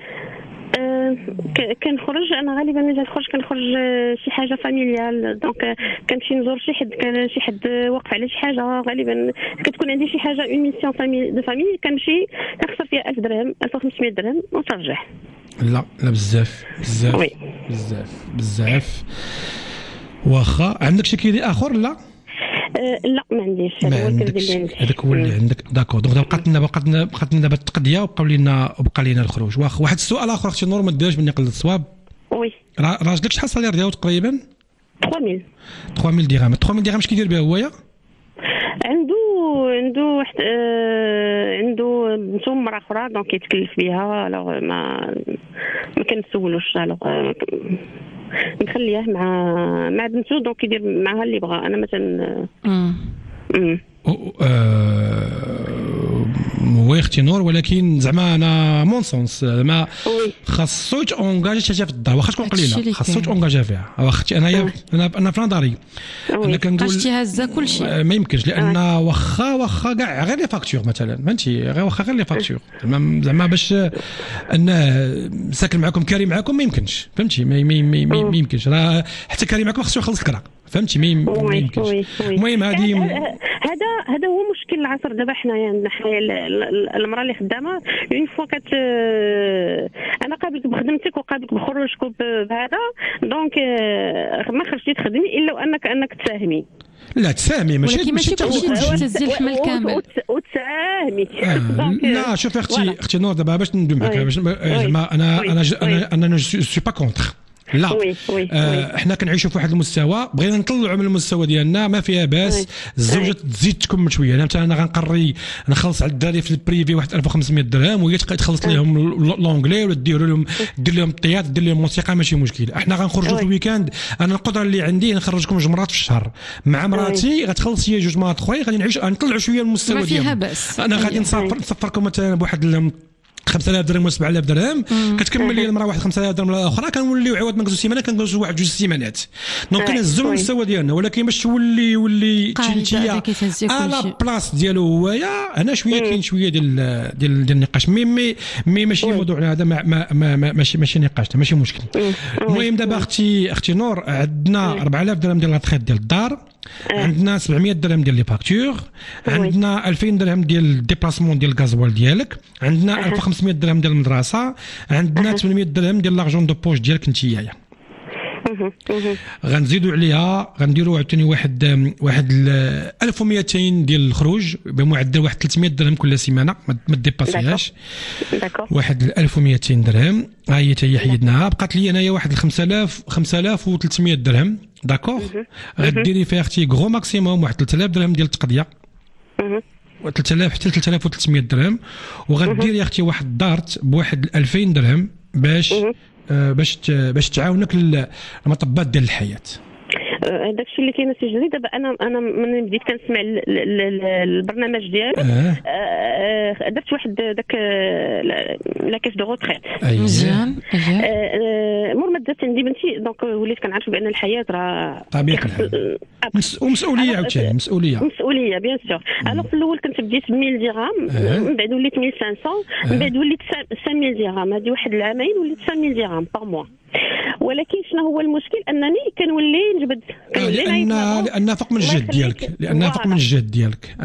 كنخرج. انا غالبا ملي نخرج كنخرج شي حاجه فاميليال. دونك كنمشي نزور شي حد، كان شي حد واقف على شي حاجه. غالبا كتكون عندي شي حاجه اون ميسيون دو فامي كنمشي كنخسر فيها 1000 درهم 1500 درهم ونرجع. لا بزاف. وي بزاف. واخا عندك شي كيدي اخر؟ لا ما عنديش. هذاك هو اللي عندك. داكور. دونك بقات لنا دابا التقضيه وبقى لنا الخروج. واحد السؤال اخر اختي نور ما ديرش مني قلت الصواب. وي راجلك شحال الصالير ديالو تقريبا؟ 3000 درهم. 3000 درهم اش كيدير بها هويا؟ عنده واحد عنده بنته مرا اخرى دونك يتكلف بها. الوغ ما كنسولوش. الوغ نخليه مع بنته دونك يدير معها اللي بغا. انا مثلا هو اختي نور، ولكن زعما انا مون سونس زعما خاصو تونجاجي حتى في الدار واخا تكون قليله، خاصو تونجاجي فيها. واختي انا في نظري انا كنقول قاشتي هزه كلشي ما يمكنش، لان واخا كاع غير لي فاكتور مثلا فهمتي، واخا غير لي فاكتور زعما باش انه ساكن معكم كاري معكم ما يمكنش فهمتي، ما يمكنش. راه حتى كاري معكم خاصو يخلص كرا فهمتي، ما يمكنش. المهم هذا هو مشكل العصر دابا. حنايا عندنا المراه اللي خدامه اون فوا انا قابلك بخدمتك وقابلك بخروجك بهذا دونك ما خرجتي تخدمي الا وانك تساهمي. لا تساهمي ماشي تهزي الحمل كامل وتساهمي. لا شوف اختي نور دابا باش ندوي معك زعما انا سو با كونتر. لا احنا كنعيشوا في واحد المستوى بغينا نطلعوا من المستوى ديالنا ما فيها باس الزوجه تزيد تكمل شويه. انا مثلا غنقري نخلص على الدراري في البريفي واحد 1500 درهم وهي تخلص لهم لونجلي ولا دير لهم الطيات دير لهم موسيقى ماشي مشكل. احنا غنخرجوا في الويكاند، انا القدره اللي عندي نخرجكم جوج مرات في الشهر مع مراتي، غتخلص هي جوج مرات اخرين، غادي نطلعوا شويه المستوى ديالنا. انا غادي نصفركم مثلا بواحد 5000 درهم ولا 7000 درهم، كتكمل لي المراه واحد 5000 درهم الاخرى، كنوليو عوض ما نقصوا سيمانه كنقصوا واحد جوج سيمانات. دونك كنهزوا المستوى ديالنا، ولكن باش تولي تشنتيا على بلاص ديالو هويا. انا شويه كاين شويه ديال النقاش مي ماشي موضوعنا هذا، ماشي نقاش ماشي مشكل. المهم دابا اختي نور عندنا 4000 درهم ديال لاطخيط ديال الدار، عندنا 700 درهم ديال لي فاكتور، عندنا 2000 درهم ديال الديبلاسمون ديال الغازوال ديالك، عندنا 1500 درهم ديال المدرسه، عندنا 800 درهم ديال لاغجون دو بوش ديالك نتيايا. غنزيدوا عليها غنديروا عاوتاني واحد 1200 ديال الخروج بمعدل واحد 300 درهم كل سيمانه ما ديباسيهاش. واحد 1200 درهم ها هي حتى هي حيدناها، بقات لي انايا واحد 5300 درهم. داكوغ غديري فيها اختي غرو ماكسيموم واحد 3000 درهم ديال التقضيه، 3000 حتى 3300 درهم. وغدير يا اختي واحد دارت بواحد 2000 درهم باش تعاونك المطبات ديال الحياه. هذاك الشيء اللي كاين سي جديد. دابا انا من بديت كنسمع البرنامج ديالك درت واحد داك لاكاش دو روتريت مزيان. مور ما درت عندي بنتي دونك وليت كنعرف بان الحياه راه طبيعي ومسؤوليه عاوتاني مسؤوليه بيان سور. انا في الاول كنت بديت ب 1000 درهم، من بعد وليت 1500، من بعد وليت 5000 درهم. هذه واحد العامين وليت 5000 درهم باغ موا. ولكن شنو هو المشكل؟ انني كنولي نجبد لان فوق من الجهد ديالك، فوق من الجهد ديالك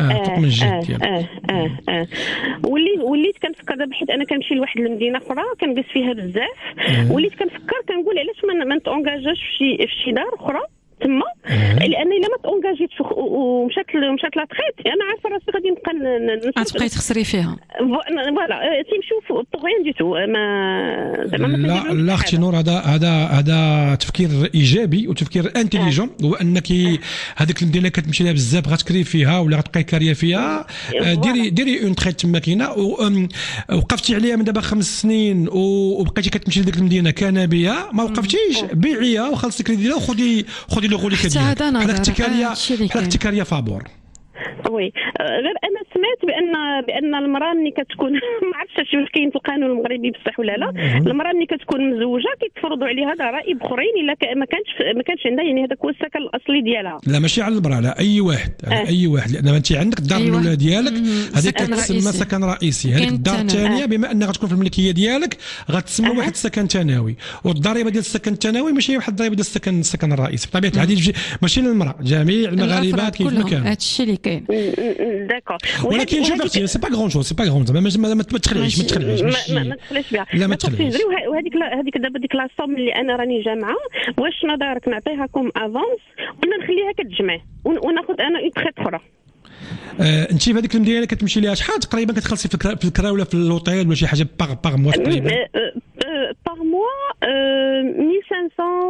وليت كنفكر دابا حيت انا كنمشي لواحد المدينه اخرى كنجلس فيها بزاف. وليت كنفكر كنقول علاش ما نتونجاجاش في شي دار اخرى تما، لان الا ما تونجاجيتش ومشات لا تخيت انا عارفه راسي غادي نبقى تبقاي تخسري فيها. فوالا تيمشيو بوغ ريان دي تو. لا اختي نور هذا تفكير ايجابي وتفكير انتيليجون. هو انك هذيك المدينه كتمشي لها بزاف غتكري فيها ولا غتبقاي كاريه فيها، ديري اون تخيت تما كاينه وقفتي عليها من دابا 5 سنين وبقيتي كتمشي لديك المدينه كنبيه ما وقفتيش، بيعيها وخلصي كريديها وخذي لو غوليك ديالك. بحال التكاليه فابور. وي غير انا سمعت بان المراه ملي كتكون ما عرفتش واش كاين في القانون المغربي بصح ولا لا، المراه ملي كتكون مزوجه كيتفرضوا عليها ضرائب اخرين الا ما كانش عندها، يعني هذاك هو السكن الاصلي ديالها. لا ماشي على المراه، على اي واحد، اي واحد، لان انت عندك الدار الاولى ديالك هذيك كتسمى سكن رئيسي، هذيك الدار الثانيه بما انها غتكون في الملكيه ديالك غتسمى واحد السكن ثانوي، والضريبه ديال السكن الثانوي ماشي واحد الضريبه ديال السكن الرئيسي بطبيعه الحال ماشي للمراه، جميع المغاربه كيف ما كانوا. هذا الشيء اللي كاين. داكور. ولكن شوف اختي سي با غرون شوز، سي با غرون ما تخلعيش ما تخليش بها. لا ما تخلعيش. وهذيك دابا ديك لاصوم اللي انا راني جامعه واش نظرك نعطيهاكم افونس ولا نخليها كتجمع وناخذ انا اون تخيت اخرى؟ انت في هذيك المدينه كتمشي ليها شحال تقريبا كتخلصي في الكرا ولا في اللوطيل ولا شي حاجه باغ موا تقريبا؟ باغ موا 1500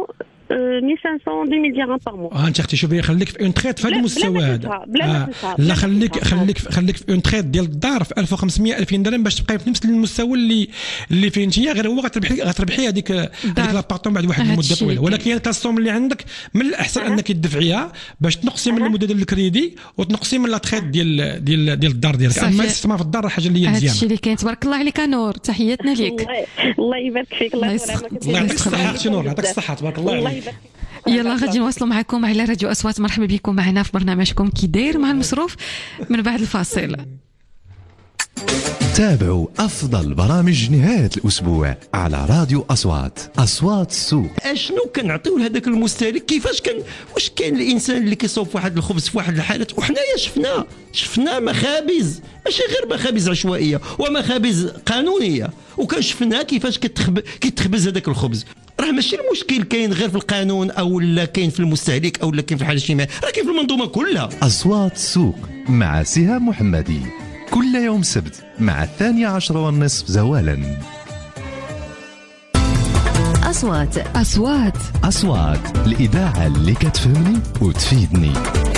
1500 2000 درهم باغ مو. انت اختي شوفي خليك في اون تريت في هذا المستوى هذا. لا خليك في اون تريت ديال الدار في 1500 2000 درهم باش تبقاي في نفس المستوى اللي فيه انت، غير هو غتربحي هذيك لابارتون بعد واحد المده طويله. ولكن الكاستوم اللي عندك من الاحسن انك تدفعيها باش تنقصي من المده ديال الكريدي وتنقصي من لا تريت ديال الدار ديالك. اما الاستثمار في الدار حاجه اللي هي مزيانه. هادشي اللي كاين. تبارك الله عليك نور، تحياتنا ليك. الله يبارك فيك. الله يعطيك الصحه نور، يعطيك الصحه تبارك الله عليك. يلا غادي نواصلوا معكم على راديو أصوات. مرحبا بكم معنا في برنامجكم كي داير مع المصروف من بعد الفاصل. تابعوا أفضل برامج نهاية الأسبوع على راديو أصوات. أصوات السوق. أشنو كنعطيو لهذاك المستهلك؟ كيفاش واش كاين الإنسان اللي كيصوب واحد الخبز في واحد الحالات، وحنايا شفنا مخابز، ماشي غير مخابز عشوائية ومخابز قانونية، وكنشفنا كيفاش كيتخبز هذاك الخبز. راه ماشي المشكل كاين غير في القانون او لا كاين في المستهلك او لا كاين في الحاله الاجتماعيه، راه كاين في المنظومه كلها. أصوات السوق مع سهام محمدي كل يوم سبت مع 12:30 زوالا. أصوات الإذاعة اللي كتفهمني وتفيدني.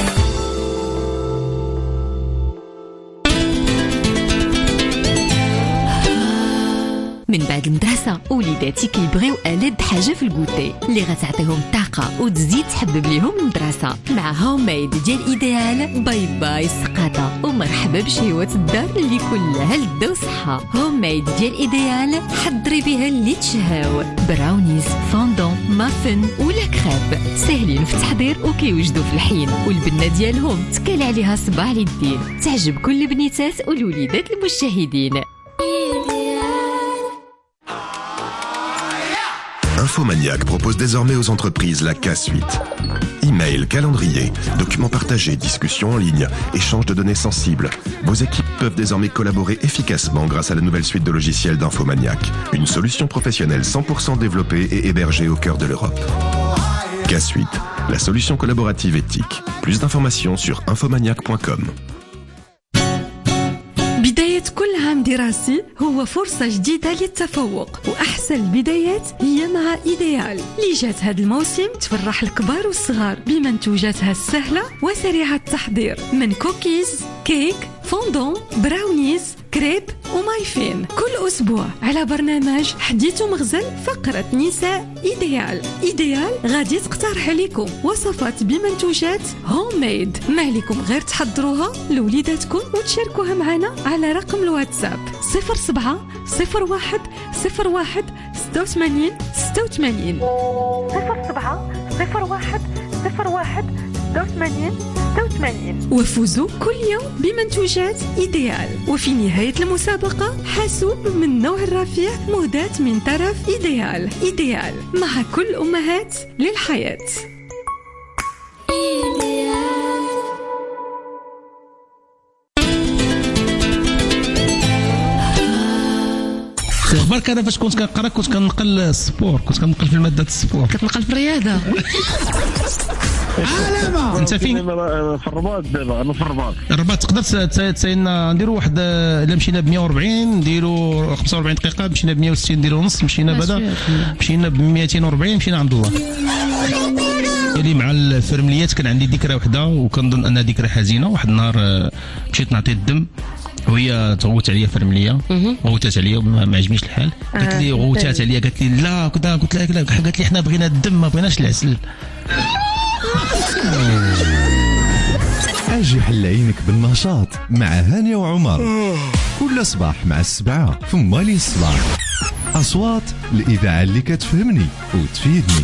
من بعد المدرسة وليداتي كيبغيو ألد حاجة في الكوتي اللي غتعطيهم طاقة وتزيد تحبب ليهم المدرسة. مع هوم ميد ديال إيديال. باي باي سقاطة ومرحبا بشهوة الدار اللي كلها لذة وصحة. هوم ميد ديال إيديال حضري بها اللي تشهاو. براونيز، فوندون، مافن ولا كريب ساهلين في التحضير وكيوجدوا في الحين، والبنة ديالهم تكال عليها صباع اليدين، تعجب كل البنيتات والوليدات المشاهدين. Infomaniac propose désormais aux entreprises la K-Suite. Email, calendrier, documents partagés, discussions en ligne, échange de données sensibles. Vos équipes peuvent désormais collaborer efficacement grâce à la nouvelle suite de logiciels d'Infomaniac. Une solution professionnelle 100% développée et hébergée au cœur de l'Europe. K-Suite, la solution collaborative éthique. Plus d'informations sur infomaniac.com. بداية كل عام دراسي هو فرصة جديدة للتفوق، وأحسن البدايات هي مع إيديال اللي جات هذا الموسم تفرح الكبار والصغار بمنتوجاتها السهلة وسريعة التحضير، من كوكيز، كيك، فوندون، براونيز، كريب ومايفين. كل أسبوع على برنامج حديث ومغزل فقرة نساء إيديال غادي تقترح عليكم وصفات بمنتوجات هوم ميد، ما عليكم غير تحضروها لوليداتكم وتشاركوها معنا على رقم الواتساب 07 01 01 86 86 07 01 01 86 86. وفوزوا كل يوم بمنتوجات إيديال. وفي نهاية المسابقة حاسوب من نوع الرفيع مهداة من طرف إيديال مع كل أمهات للحياة. اخبارك؟ انا فاش كنت كنقرا كنت كنقل السبور، كنت كنقل في الماده السبور. كتنقل في الرياضه. عالمه انت فين؟ في الرباط دابا. انا في الرباط. تقدر تسايلنا نديروا واحد، الا مشينا ب 140 نديروا 45 دقيقه، مشينا ب 160 نديروا نص، مشينا بعدا مشينا ب 240 مشينا عند الله. اللي مع الفرمليات كان عندي ذكرى وحده وكنظن انها ذكرى حزينه. واحد النهار مشيت نعطي الدم وهي توت عليا فرمليه، غوتات عليا ما عجبنيش الحال، قالت لي غوتات عليا، قالت لي لا كذا، قلت لها لا، قالت لي حنا بغينا الدم ما بغيناش العسل. اجي حل عينك بالنشاط مع هانية وعمر كل صباح مع 7 في مالي الصباح. أصوات الإذاعة اللي كتفهمني وتفيدني.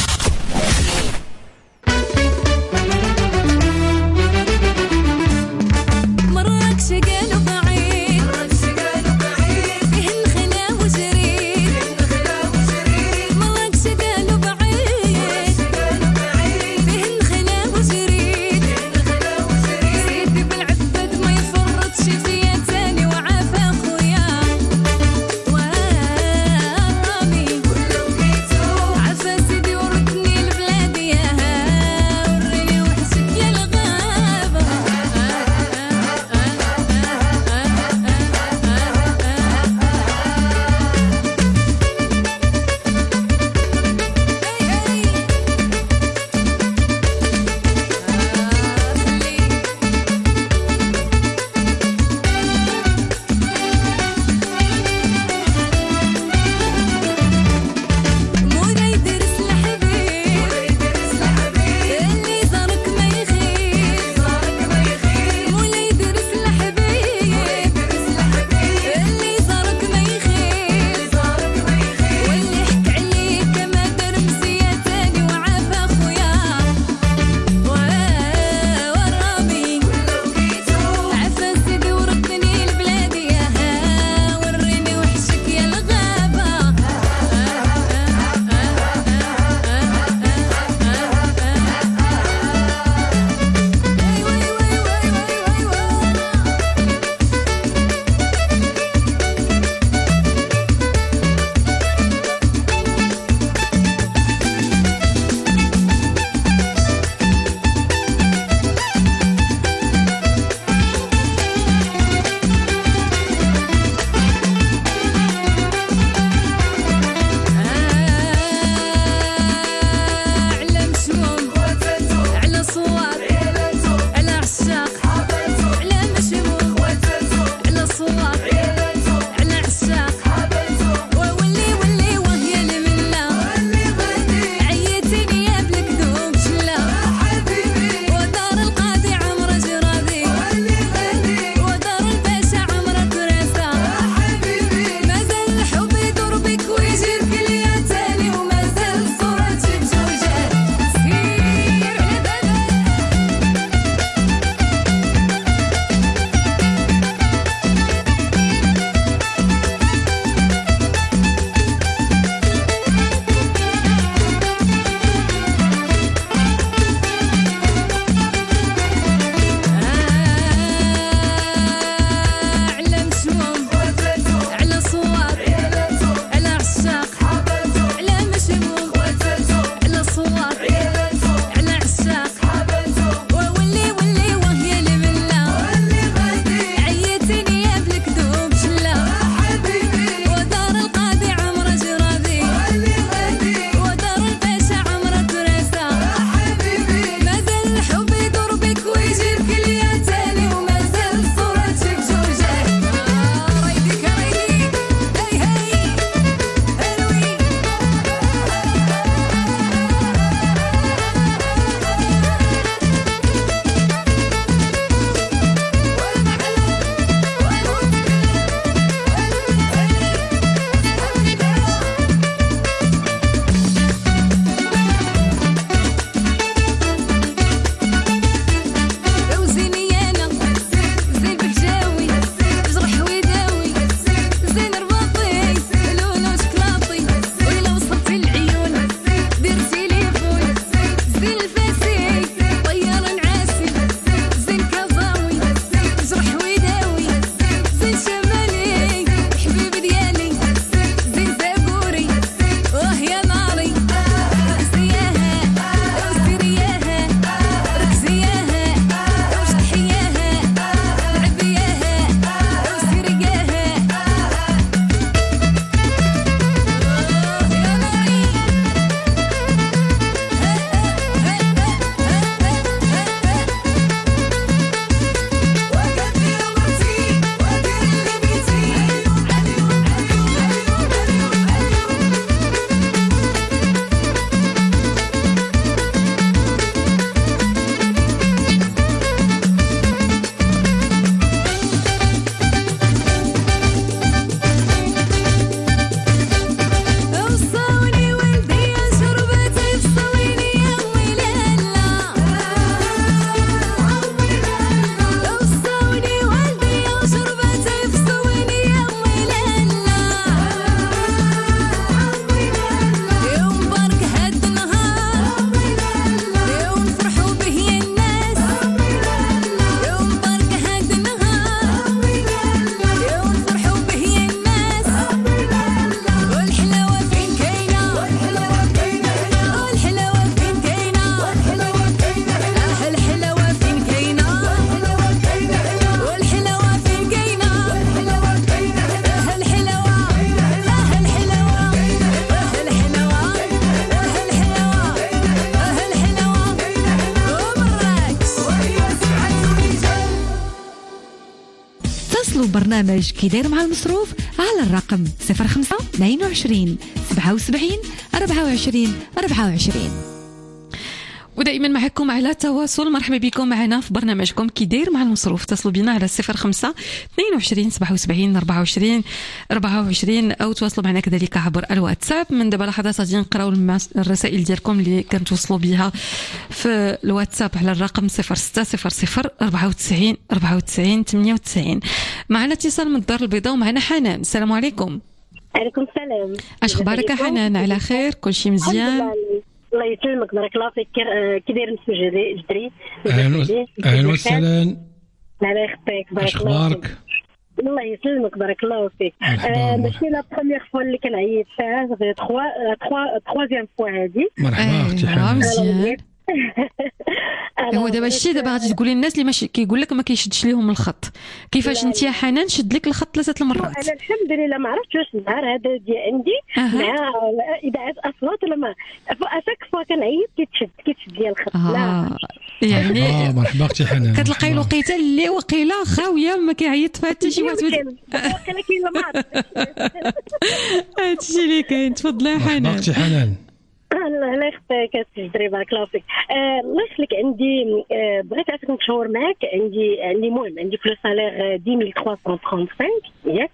تواصلوا برنامج كي داير مع المصروف على الرقم 05 22 77 24 24. ودائما معكم على تواصل. مرحبا بكم معنا في برنامجكم كي داير مع المصروف. اتصلوا بنا على 05 22 77 24 24 او تواصلوا معنا كذلك عبر الواتساب. من دابا لحظات غادي نقراو الرسائل ديالكم اللي كنتوصلوا بها في الواتساب على الرقم 0600 94 94 98. معنا اتصال من الدار البيضاء ومعنا حنان. السلام عليكم. عليكم السلام. اش اخبارك حنان؟ على خير؟ كلشي مزيان؟ الله يسلمك بارك الله فيك. كي داير مسمى جدري؟ اهلا وسهلا. الله يخطيك بارك الله اخبارك؟ الله يسلمك بارك الله فيك. ماشي لا بروميير فوا اللي كنعيط فيها، تخوازيام فوا هادي. مرحبا اختي حنان. مزيان. هو دابا الشيء دابا غادي تقولي للناس اللي ماشي كيقول لك ما كيشدش ليهم الخط، كيفاش انت يا حنان شد لك الخط 3 المرات؟ انا الحمد لله ما عرفتش واش النهار هذا ديال عندي مع اذاعه اصوات ولا ما اشاك فوا كنعيط كيتشد لي الخط. لا يعني مرحبا اختي حنان. كتلقاي الوقيته اللي وقيله خاويه ما كيعيط فيها حتى شي واحد. وقيله كاين ما عرفتش هادشي اللي كاين. تفضلي يا حنان. اختي حنان. الله يخطيك السجدري بارك الله فيك. الله يخليك. عندي بغيت عافاك نتشاور معاك. عندي مهم عندي في لو سالير 10335 ياك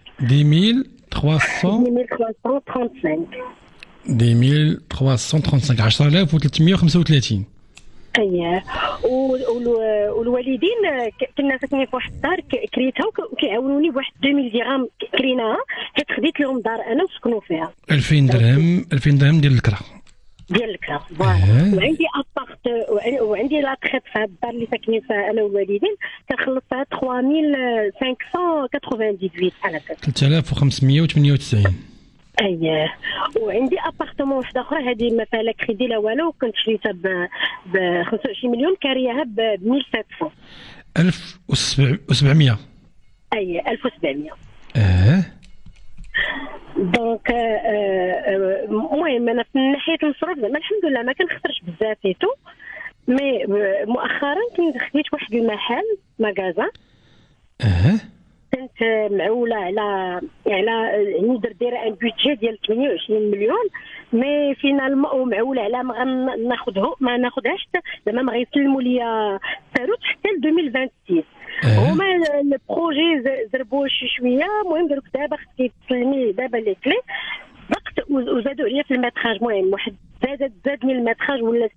10335 10335 10335. اييه. والوالدين كنا ساكنين في واحد الدار كريتها وكيعاونوني بواحد 2000 درهم كريناها حيت خديت لهم دار انا وسكنوا فيها. 2000 درهم ديال الكرا فوالا. وعندي ابارت وعندي لا تخيط في الدار اللي ساكنين فيها انا والوالدين كنخلص فيها 3598 على 3598. اييه. وعندي ابارتمون واحده اخرى هذه ما فيها لا كريدي لا والو كنت شريتها ب 25 مليون كارياها ب 1700. 1700. اييه 1700. دونك المهم انا في ناحيه المصروف زعما الحمد لله ما كنخسرش بزاف فيتو. مي مؤخرا كنت خديت واحد المحل ماغازا. كنت معوله على يعني دايره ان بودجي ديال 28 مليون. مي فينالمون ومعوله على ما ناخذهاش زعما ما غيسلموا ليا ساروت حتى ل 2026. هما البروجي زربوا شي شويه. المهم قالوا دابا خصك تسلمي دابا لي كلي وقت وزادوا عليا في الماتراج. المهم واحد زادني الماتراج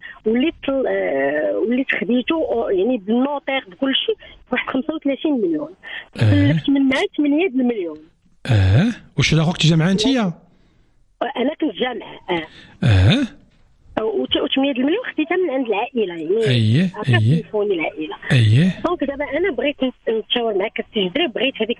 وليت خديته يعني بالنوتير بكل شيء واحد 35 مليون. سلفت منها 8 مليون. واش هذا خوك جامعه انت؟ انا كنت جامعه. و8 مليون خديتها من عند العائله يعني. اييه تليفوني العائله. دونك دابا انا بغيت نتشاور معاك السجدري. بغيت هذيك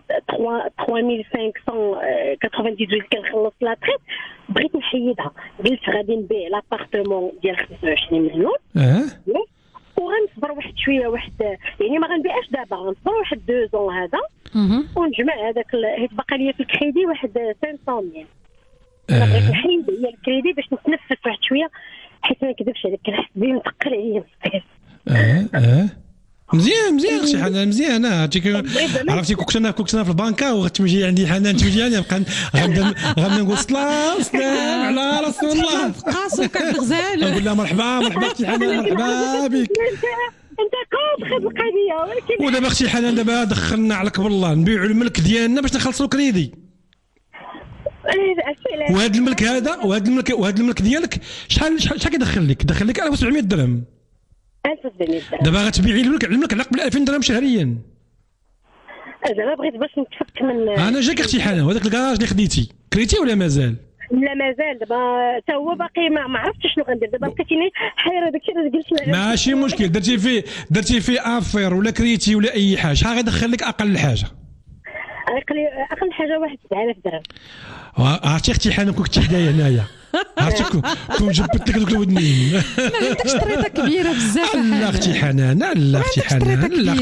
3598 كنخلص لا تريت بغيت نحيدها. قلت غادي نبيع لابارتمون ديال 25 مليون وغنصبر واحد شويه يعني ما غنبيعش دابا. غنصبر واحد 2 زون هذا ونجمع هذاك حيت باقا ليا في الكريدي واحد 500,000. بغيت نحيد هي الكريدي باش نتنفس واحد شويه حيت ما نكذبش عليك كنحس بيه مثقل عليا بزاف. مزيان اختي حنان مزيان. عرفتي كنت انا في البنكه وغتمشي عندي حنان تمشي عندي غنبدا نقول سلام على رسول الله قاسوك عبد الغزال. نقول لها مرحبا اختي حنان مرحبا بك. انت كون خد القضيه ولكن ودابا اختي حنان دابا دخلنا على كبر الله نبيعوا الملك ديالنا باش نخلصوا الكريدي. وهذا الملك ديالك شحال كيدخل لك؟ دخل لك 1700 درهم. 1700 درهم. دابا غتبيعي الملك على قبل 2000 درهم شهريا. دابا بغيت باش نتفك من انا جاك اختي حنان. وهذاك الكراج اللي خديتي كريتي ولا مازال؟ لا مازال. دابا حتى هو باقي ما عرفتش شنو غندير. دابا بقيتيني حيره داكشي اللي جلست ماشي مشكل. درتي فيه افير ولا كريتي ولا اي حاجه شحال غيدخل لك اقل حاجه؟ اقل حاجه واحد 7000 درهم. عرفتي اختي حنان كنت حدايا هنايا عرفتي كون جبت لك دوك الودنين. ما عندكش طريطه كبيره بزاف. لا اختي حنان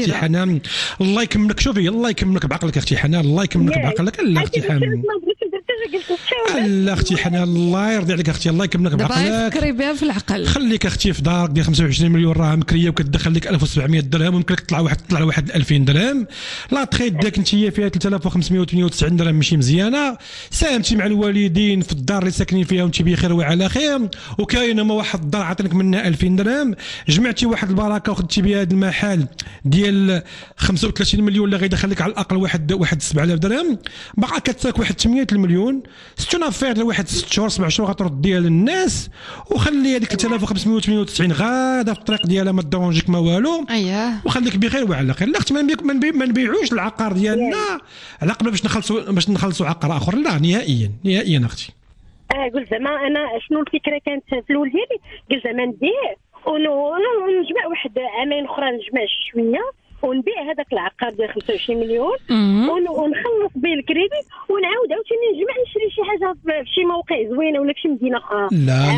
الله يكملك. شوفي الله يكملك بعقلك اختي حنان. الله يكملك بعقلك. لا اختي حنان بغيت درت لا اختي حنان الله يرضي عليك اختي الله يكملك بعقلك دابا فكري بها في العقل. خليك اختي في دارك ديال 25 مليون راه مكريه وكتدخل لك 1700 درهم ويمكن لك تطلع واحد 2000 درهم. لا تخيط ديالك انت فيها 3598 درهم ماشي مزيانه. ساهمتي مع الوالدين في الدار اللي ساكنين فيها وانت بخير وعلى خير، وكاينه ما واحد الدار عطينك منها 2000 درهم، جمعتي واحد البركه وخدتي بها هذا المحل ديال 35 مليون اللي غيدخل لك على الاقل واحد 7000 درهم، باقا كتساك واحد 8 المليون. ستون افير لواحد 6 شهور 7 شهور غترد ديال للناس، وخلي هذيك 3598 غاده في الطريق ديالها ما تدونجيك ما والو. اييه وخليك بخير وعلى خير. لا اختي ما نبيعوش العقار ديالنا على قبل باش نخلصوا عقار اخر، لا نهائيا اختي. قلت زعما انا شنو الفكره كانت في الاول ديالي، قلت زعما ندير ونجمع واحد عامين اخرى، نجمع شويه ونبيع هذاك العقار ديال 25 مليون ونخلص به الكريدي ونعاود عاوتاني نجمع نشري شي حاجه في شي موقع زوينه ولا في شي مدينه اخرى.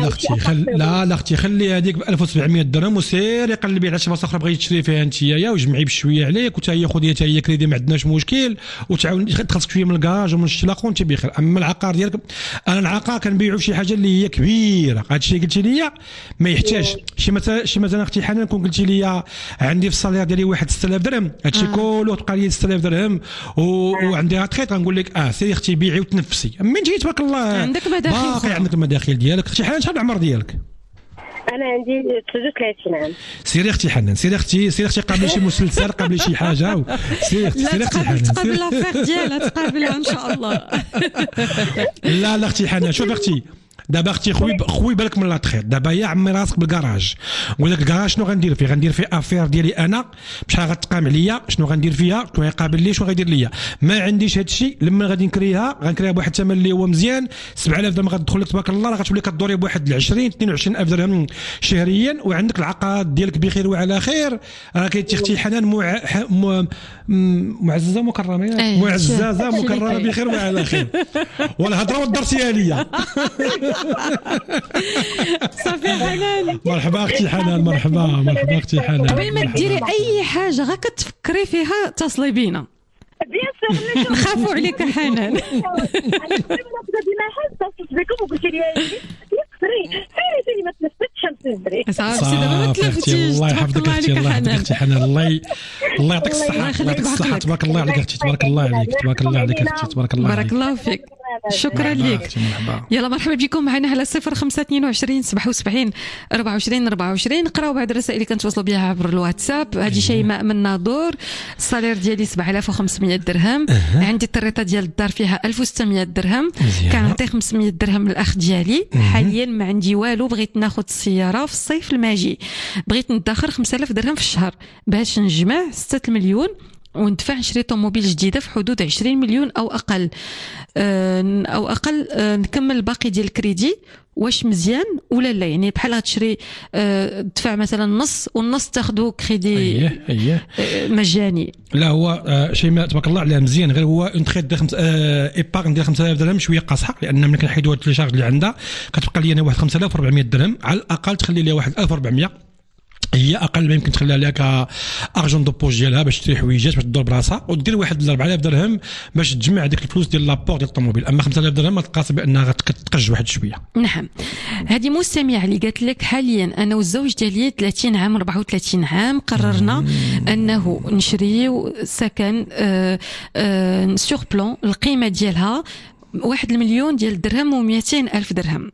لا اختي خلي هذيك ب 1700 درهم وسير يقلبي على شي بلاصه اخرى بغيتي تشري فيها انتيا وجمعي بشويه عليك وتا هي خذي تا هي كريدي ما عندناش مشكل، وتعاود تخلصك شويه من الكراج ومن الشلاق وانت بخير. اما العقار ديالك انا العقار كنبيعو شي حاجه اللي هي كبيره. هذا الشيء قلتي لي ما يحتاج شي مثلا اختي حنان كون قلتي لي عندي في الصالير ديالي واحد 6000 درهم، هادشي كله تبقى لي 6000 درهم وعندي راتخيط غنقول لك سيري اختي بيعي وتنفسي. من جيت تبارك الله عندك مداخل باقي عندك المداخل ديالك. اختي حنان شحال العمر ديالك؟ انا عندي 33 عام. سيري اختي حنان سيري اختي قبل شي مسلسل قبل شي حاجه سيري اختي حنان تقابل لافير ديالها تقابلها ان شاء الله. لا اختي حنان شوف اختي دابا اختي خوي بالك من لاطخيط. دابا يا عمي راسك بالكراج، نقول لك الكراج شنو غندير فيه؟ غندير فيه افير ديالي انا بشحال غتقام عليا، شنو غندير فيها، شنو غيقابل لي، شنو غيدير ليا. ما عنديش هذا الشيء. لما غادي نكريها بواحد الثمن اللي هو مزيان 7000 درهم غتدخل لك تبارك الله، راه غتولي كدوري بواحد 22 درهم شهريا وعندك العقاد ديالك بخير وعلى خير. راه كاين اختي حنان معززه مكرمه معززه مكرمه بخير وعلى خير. والهضره ودرتيها ليا. صافي حنان مرحبا اختي حنان مرحبا اختي حنان. قبل ما ديري اي حاجه غا كتفكري فيها اتصلي بينا بيان سور نخافوا عليك حنان. انا ديما حاسه بكم وقلت لي سيري ما تنفذش نسري. صافي دابا ما تلفتيش. الله يحفظك اختي الله يحفظك اختي حنان الله يعطيك الصحه الله يعطيك الصحه. تبارك الله عليك اختي تبارك الله عليك تبارك الله عليك اختي تبارك الله عليك. بارك الله فيك شكرا لك. يلا مرحبا بكم معنا على 0522 77 24 نقراو بعض الرسائل اللي كنتواصلوا بها عبر الواتساب. هذه شيماء من ناظور، الصالير ديالي 7500 درهم، عندي الطريطه ديال الدار فيها 1600 درهم، كنعطي 500 درهم للاخ ديالي. حاليا ما عندي والو، بغيت ناخذ السياره في الصيف الماجي، بغيت ندخر 5000 درهم في الشهر باش نجمع 6 مليون وندفع نشري طوموبيل جديده في حدود 20 مليون او اقل نكمل الباقي ديال الكريدي. واش مزيان ولا لا؟ يعني بحال غتشري تدفع مثلا نص والنص تاخذوا كريدي مجاني. لا هو شيء ما تبارك الله عليه مزيان، غير هو اون تريت ايبارن ديال 5000 درهم شويه قاصحه، لان ملي كنحيدوا هاد لي شارج اللي عندها كتبقى لي انا واحد 5400 درهم على الاقل. تخلي لي واحد 1400 هي اقل ما يمكن تخليها لها كارجون دو بوش ديالها باش تشري حويجات باش تدور براسها، ودير واحد 4000 درهم باش تجمع هذيك الفلوس ديال لابور ديال الطوموبيل. اما 5000 درهم ما تلقاش بانها كتقج واحد شويه. نعم. هذه مستمعه اللي قالت لك حاليا انا والزوج ديالي 30 عام 34 عام قررنا انه نشريو سكن سور بلون القيمه ديالها 1 مليون ديال الدرهم و200 الف درهم.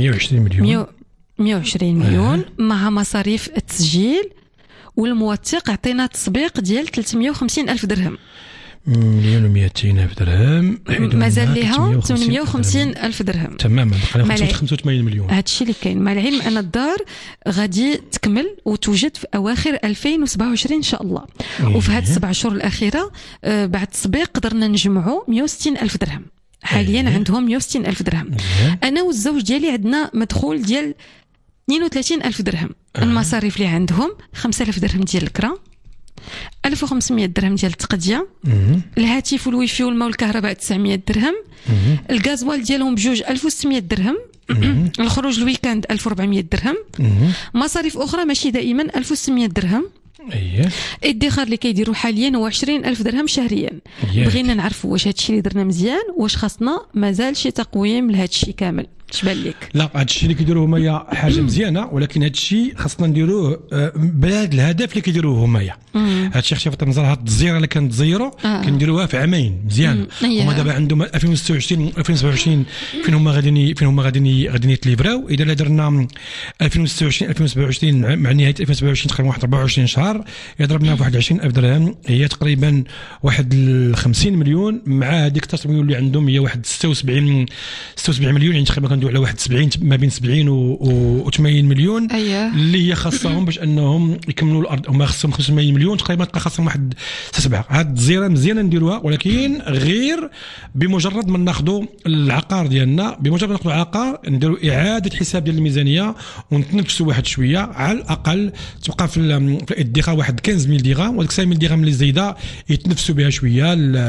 120 مليون مع مصاريف التسجيل والموثق عطينا تسبيق ديال 350 ألف درهم. 1,200,000 درهم مازال ليها 850 ألف درهم تماما. بقى 85 مليون. هذا الشيء اللي كاين. مع العلم أن الدار غادي تكمل وتوجد في أواخر 2027 إن شاء الله. وفي هذه 7 شهور الأخيرة بعد التسبيق قدرنا نجمعوا 160 ألف درهم. حاليا عندهم 160 ألف درهم. أنا والزوج ديالي عندنا مدخول ديال 32 ألف درهم. المصاريف اللي عندهم 5000 درهم ديال الكرا، 1500 درهم ديال التقديه، الهاتف والويفي والماء والكهرباء 900 درهم، الغازوال ديالهم بجوج 1600 درهم، الخروج الويكاند 1400 درهم، مصاريف اخرى ماشي دائما 1600 درهم، الادخار اللي كيديروا حاليا هو 20,000 درهم شهريا. بغينا نعرفوا واش هادشي اللي درنا مزيان، واش خاصنا مازال شي تقويم لهادشي كامل؟ تبان لك؟ لا، هادشي اللي كيديروه هما حاجه مزيانه، ولكن هادشي خاصنا نديروه بهذا الهدف اللي كيديروه هما. هادشي اختي فاطمه الزهراء، هاد التزيره اللي كندزيروا كنديروها في عامين مزيان. هما دابا عندهم 2026 2027 فين هما غاديين يتليفراو. اذا درنا 2026 2027 مع نهايه 2027 تقريبا واحد 24 شهر، يضربنا في واحد 20,000 درهم، هي تقريبا واحد 50 مليون. مع هذيك التسويه اللي عندهم هي واحد 76 مليون، يعني تقريبا كندوي على واحد 70 ما بين 70 و 80 مليون اللي هي خاصهم باش انهم يكملوا الارض. هما خاصهم 85 مليون تقريبا، تلقى خاصهم واحد 7. هاد الزيره مزيانه نديروها، ولكن غير بمجرد ما ناخذوا العقار ديالنا، بمجرد ما ناخذوا العقار نديروا اعاده حساب ديال الميزانيه ونتنفسوا واحد شويه. على الاقل تبقى في الادخار واحد 15,000 درهم، وديك 5,000 درهم اللي زايده يتنفسوا بها شويه،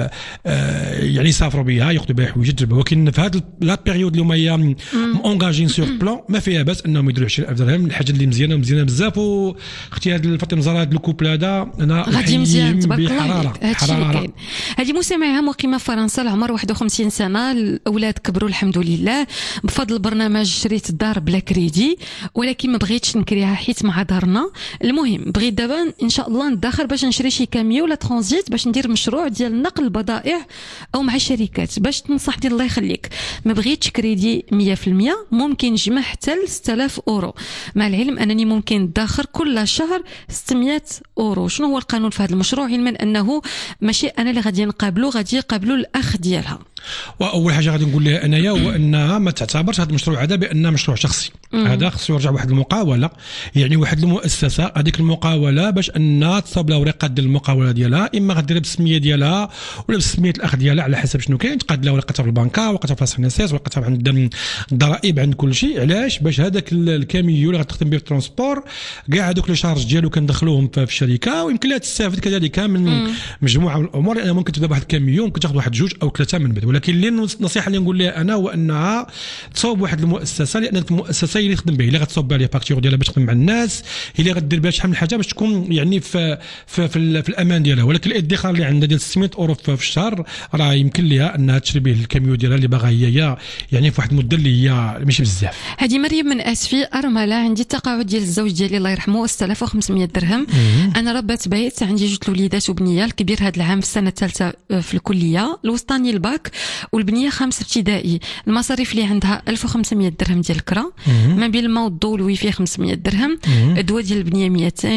يعني يسافروا بها، ياخذوا بها حوايج يجربوا. ولكن في هذه لا بيريود اللي هما اونغاجين سور بلان ما فيها باس انهم يديروا 20,000 درهم. الحاجه اللي مزيانه بزاف. واختي هذا فاطمه الزهراء هذا الكوبل هذا انا غادي مزيان تبارك الله. هادشي اللي كاين. هذه مستمعيها مقيمه في فرنسا، العمر 51 سنه، الاولاد كبروا الحمد لله بفضل البرنامج. شريت الدار بلا كريدي، ولكن ما بغيتش نكريها حيت مع دارنا. المهم بغيت دابا ان شاء الله ندخر باش نشري شي كاميو ولا ترانزيت باش ندير مشروع ديال نقل البضائع او مع شركات. باش تنصحني الله يخليك، ما بغيتش كريدي 100%، ممكن نجمع حتى ل 6,000 اورو، مع العلم انني ممكن ندخر كل شهر 600 اورو. شنو هو القانون في هذا المشروع؟ علما انه ماشي انا اللي غادي نقابلو، غادي يقابلوا الاخ ديالها. واول حاجه غادي نقول لها انايا هو انها ما تعتبرش هذا المشروع هذا بانه مشروع شخصي. هذا خصو يرجع واحد المقاوله، يعني واحد المؤسسه هذيك المقاوله باش انها تصاوب لها ورقات ديال المقاوله ديالها، اما غديرها بالسميه ديالها ولا بسميه الاخ ديالها على حسب شنو كاين. تقاد لها ورقتها في البنكه، ورقتها في السنسيس، ورقتها عند الضرائب، عند كل شيء. علاش؟ باش هذاك الكاميو اللي غتخدم به الترونسبور كاع هذوك لي شارج ديالو كندخلوهم في الشركه، ويمكن لها تستافد كذلك من مجموعه من الامور. لان ممكن تبدا بواحد الكاميو ممكن تاخذ واحد 2 أو 3 من بعد. ولكن اللي النصيحه اللي نقول لها انا هو انها تصوب واحد المؤسسه، لان المؤسسه هي اللي تخدم بها، اللي غتصوب بها لي فاكتور ديالها باش تخدم مع الناس، هي اللي غدير بها شحال من حاجه باش تكون يعني في الامان ديالها. ولكن الادخار اللي عندها ديال 600 اورو في الشهر راه يمكن لها انها تشري به الكاميو ديالها اللي باغا هي يعني في واحد المده اللي هي ماشي بزاف. هذه مريم من اسفي ارمله. عندي التقاعد ديال الزوج ديالي الله يرحمه 6500 درهم. انا ربات بيت، عندي 2 الوليدات وبنيه. الكبير هذا العام في السنه الثالثه في الكليه، الوسطاني الباك، والبنيه 5 ابتدائي. المصاريف اللي عندها 1500 درهم ديال الكرا، ما بين الماء والضوء والويفي 500 درهم، الدواء ديال البنيه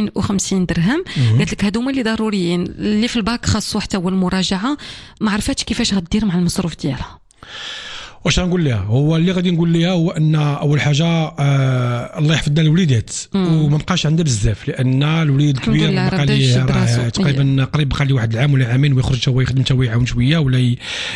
250 درهم. قالت لك هادو هما اللي ضروريين. اللي في الباك خاصو حتى هو المراجعه. ما عرفتش كيفاش غدير مع المصروف ديالها. واش غنقول لها؟ هو اللي غادي نقول لها هو ان اول حاجه الله يحفظ لنا الوليدات وما بقاش عندها بزاف، لان الوليد الكبير بقى ليه تقريبا قريب بقى ليه واحد العام ولا عامين ويخرج هو يخدم حتى هو يعاون شويه ولا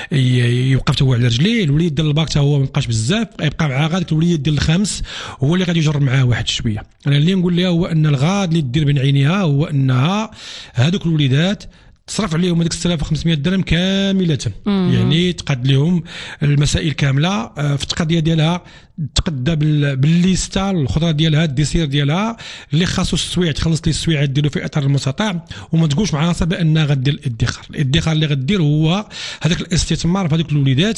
يوقف حتى هو على رجليه. الوليد ديال الباك حتى هو ما بقاش بزاف، يبقى مع غاديك الوليد ديال الخامس هو اللي غادي يجرب معاه واحد شويه. انا اللي نقول لها هو ان الغاد اللي دير بين عينيها هو انها هذوك الوليدات تصرف عليهم هذيك 6500 درهم كامله، يعني تقاد لهم المسائل كامله في التقضيه ديالها. تقدى بالليستا الخضره ديالها، الديسير ديالها اللي خاصو السويع تخلص لي السويع ديالو في اطار المستطاع، وما تقولش مع راسها بان غدير الادخار اللي غدير هو هذاك الاستثمار في هذوك الوليدات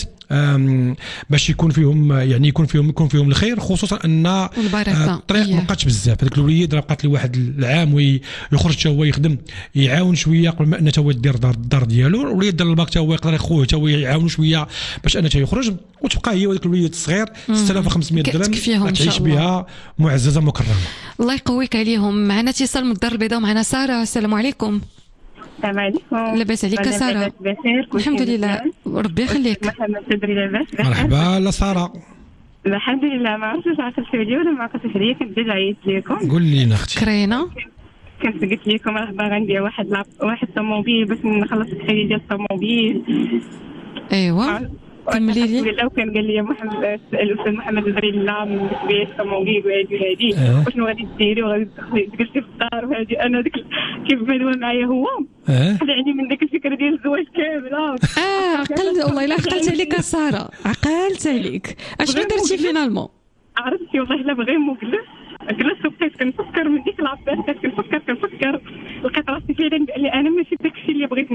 باش يكون فيهم يعني يكون فيهم الخير، خصوصا ان الطريق ما بقاتش بزاف. هذاك الوليد راه بقات له واحد العام ويخرج حتى هو يخدم يعاون شويه قبل ما انه هو يدير الدار ديالو. الوليد ديال الباك حتى هو يقدر خوه حتى هو يعاون شويه باش انه يخرج، وتبقى هي وذاك الوليد الصغير 6500 درهم تعيش بها معززه مكرمه. الله يقويك عليهم. معنا اتصال من الدار البيضاء، معنا ساره. السلام عليكم. السلام عليكم. لاباس عليك ساره؟ الحمد لله ربي يخليك. محمد تدري لاباس؟ مرحبا لا ساره. الحمد لله. ما عرفتش عقلت عليا ولا ما عقلتش عليا، كنت ديجا عيطت لكم. قول لي اختي. كرينا كنت قلت لكم راه باغا ندير واحد الطوموبيل باش نخلص الحاجه ديال الطوموبيل. ايوا كملي لي. لو كان قال لي محمد الاستاذ محمد دري لنا من بيت الطوموبيل وهذه وشنو غادي ديري وغادي تجلسي في الدار وهذه. انا ديك كيف بدوا معايا هو خلعني من ديك الفكره ديال الزواج كامله. عقلت والله الا عقلت عليك ساره، عقلت عليك. اشنو درتي فينالمون؟ عرفتي والله الا بغي مجلس وبقيت كنفكر من ديك العباسات، كنفكر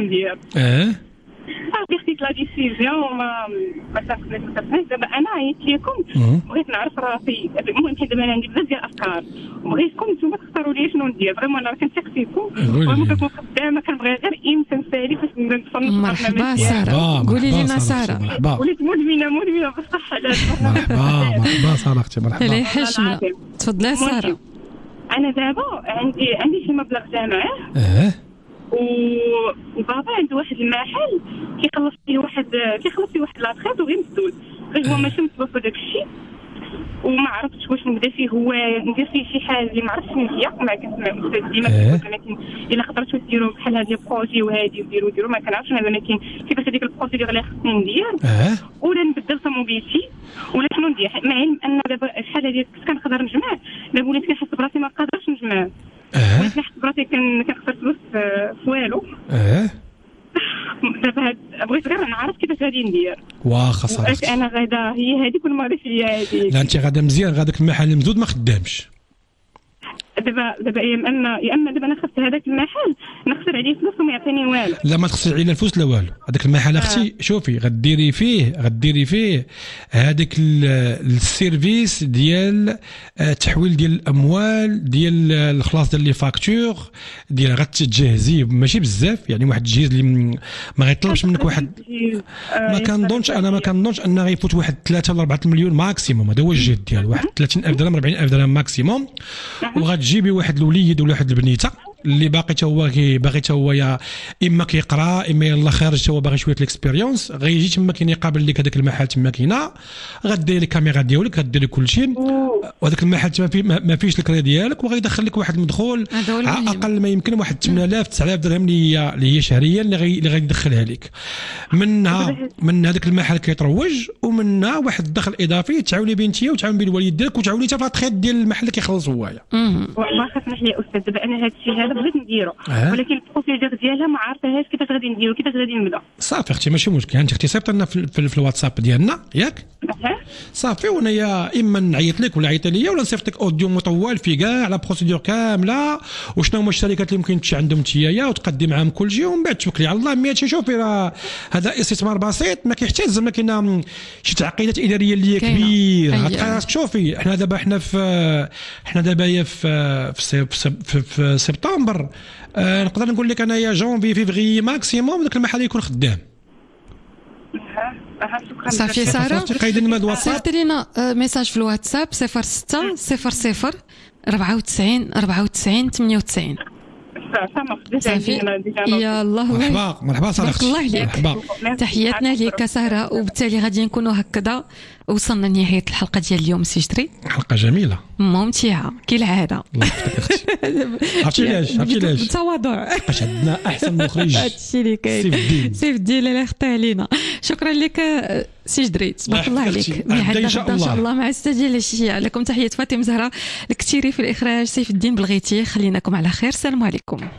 ندير صافي خديت لا ديسيزيون ما تنقدرش دابا انا عيطت لكم بغيت نعرف راسي. المهم حيت دابا انا عندي بزاف ديال الافكار بغيتكم نتوما تختاروا لي شنو ندير. فريمون انا كنثق فيكم وما كنكون خدامه كنبغي غير يمكن نسالي فاش نصنف. مرحبا ساره قولي لنا ساره. وليت مدمنه بصح مرحبا ساره اختي مرحبا. لا حشمه تفضلي ساره. انا دابا عندي شي مبلغ جامعه وبابا عنده واحد المحل كيخلص فيه واحد لاطخيط وغير مسدود غير هو ماشي متوفر داك الشيء وما عرفتش واش نبدا فيه. هو ندير فيه شي حاجه اللي ما عرفتش هي ما كنسمع استاذ ديما ولكن الا خطرتوا ديروا بحال هذه بروجي وهادي وديروا ما كنعرفش انا ولكن كيفاش هذيك البروسيدور اللي خصني ندير ولا نبدل طوموبيلتي ولا شنو ندير. مع علم ان دابا شحال هذه كنت كنقدر نجمع دابا وليت كنحس براسي ما قادرش نجمع وليت كنحس براسي كنخسر فلوس في والو. دابا بغيت غير نعرف كيفاش غادي ندير. واخا صافي انا غادا هي هذيك والمريض هي هذيك. لا انت غادا مزيان غاداك المحل المزود ما خدامش دابا يا اما دابا انا خفت هذاك المحل نخسر عليه فلوس وما يعطيني والو. لا ما تخسر عليه الفلوس لا والو. هذاك المحل اختي شوفي غديري فيه هذاك السيرفيس ديال تحويل ديال الاموال ديال الخلاص ديال لي فاكتور ديال غتجهزيه ماشي بزاف يعني واحد التجهيز اللي ما غيطلبش منك واحد ما كنظنش ان غيفوت واحد 3 ولا 4 مليون ماكسيموم. هذا هو الجهد ديال واحد 30,000 درهم 40,000 درهم ماكسيموم وغتجيبي واحد الوليد ولا واحد البنيته اللي باقي حتى هو يا اما كيقرا اما يلاه خارج حتى هو باغي شويه الاكسبيريونس غيجي تما كاين يقابل لك هذاك المحل تما كاينه غدير لك الكاميرا ديالك غدير لك كلشي وهذاك المحل تما ما فيش الكرا ديالك وغيدخل لك واحد المدخول اقل ما يمكن واحد 8,000 9,000 درهم اللي هي شهريا اللي غيدخلها لك من هذاك المحل كيتروج ومنها واحد الدخل اضافي تعاوني بنتي وتعاون بالوالد ديالك وتعاوني حتى في الخيط ديال المحل اللي كيخلص هوايا. والله خاصني يا استاذ دابا انا هذا الشيء هذا بغيت نديرو ولكن البروسيدور ديالها ما عارفاهاش كيفاش غادي نديرو كيفاش غادي نبدا. صافي اختي ماشي مشكل انت اختي صيفط لنا في الواتساب ديالنا ياك صافي وانا يا اما نعيط لك ولا عيطي ليا ولا نصيفط لك اوديو مطول في كاع لا بروسيدور كامله وشنو هما الشركات اللي ممكن تمشي عندهم نتيا وتقدي معاهم كل شيء ومن بعد توكلي على الله. مي شوفي راه هذا استثمار بسيط ما كيحتاج زعما كاين شي تعقيدات اداريه اللي هي كبيره. شوفي احنا دابا في سبتمبر نقدر نقول لك انايا جونفي فيفري ماكسيموم داك المحل يكون خدام. صافي ساره صيفط لينا ميساج في الواتساب 06 00 94 94 98. صافي يا الله مرحبا ساره الله عليك تحياتنا ليك ساره. وبالتالي غادي نكونوا هكذا وصلنا لنهايه الحلقه ديال اليوم سي جدري. حلقه جميله ممتعه كالعاده. الله يحفظك اختي. عرفتي علاش بالتواضع باش عندنا احسن مخرج هادشي اللي كاين سيف الدين اللي اختار علينا. شكرا لك سي جدري تبارك الله عليك. ميعادنا غدا ان شاء الله مع السادسه ديال العشيه. لكم تحيه فاطمه زهره الكتيري في الاخراج سيف الدين بلغيتي. خليناكم على خير. السلام عليكم.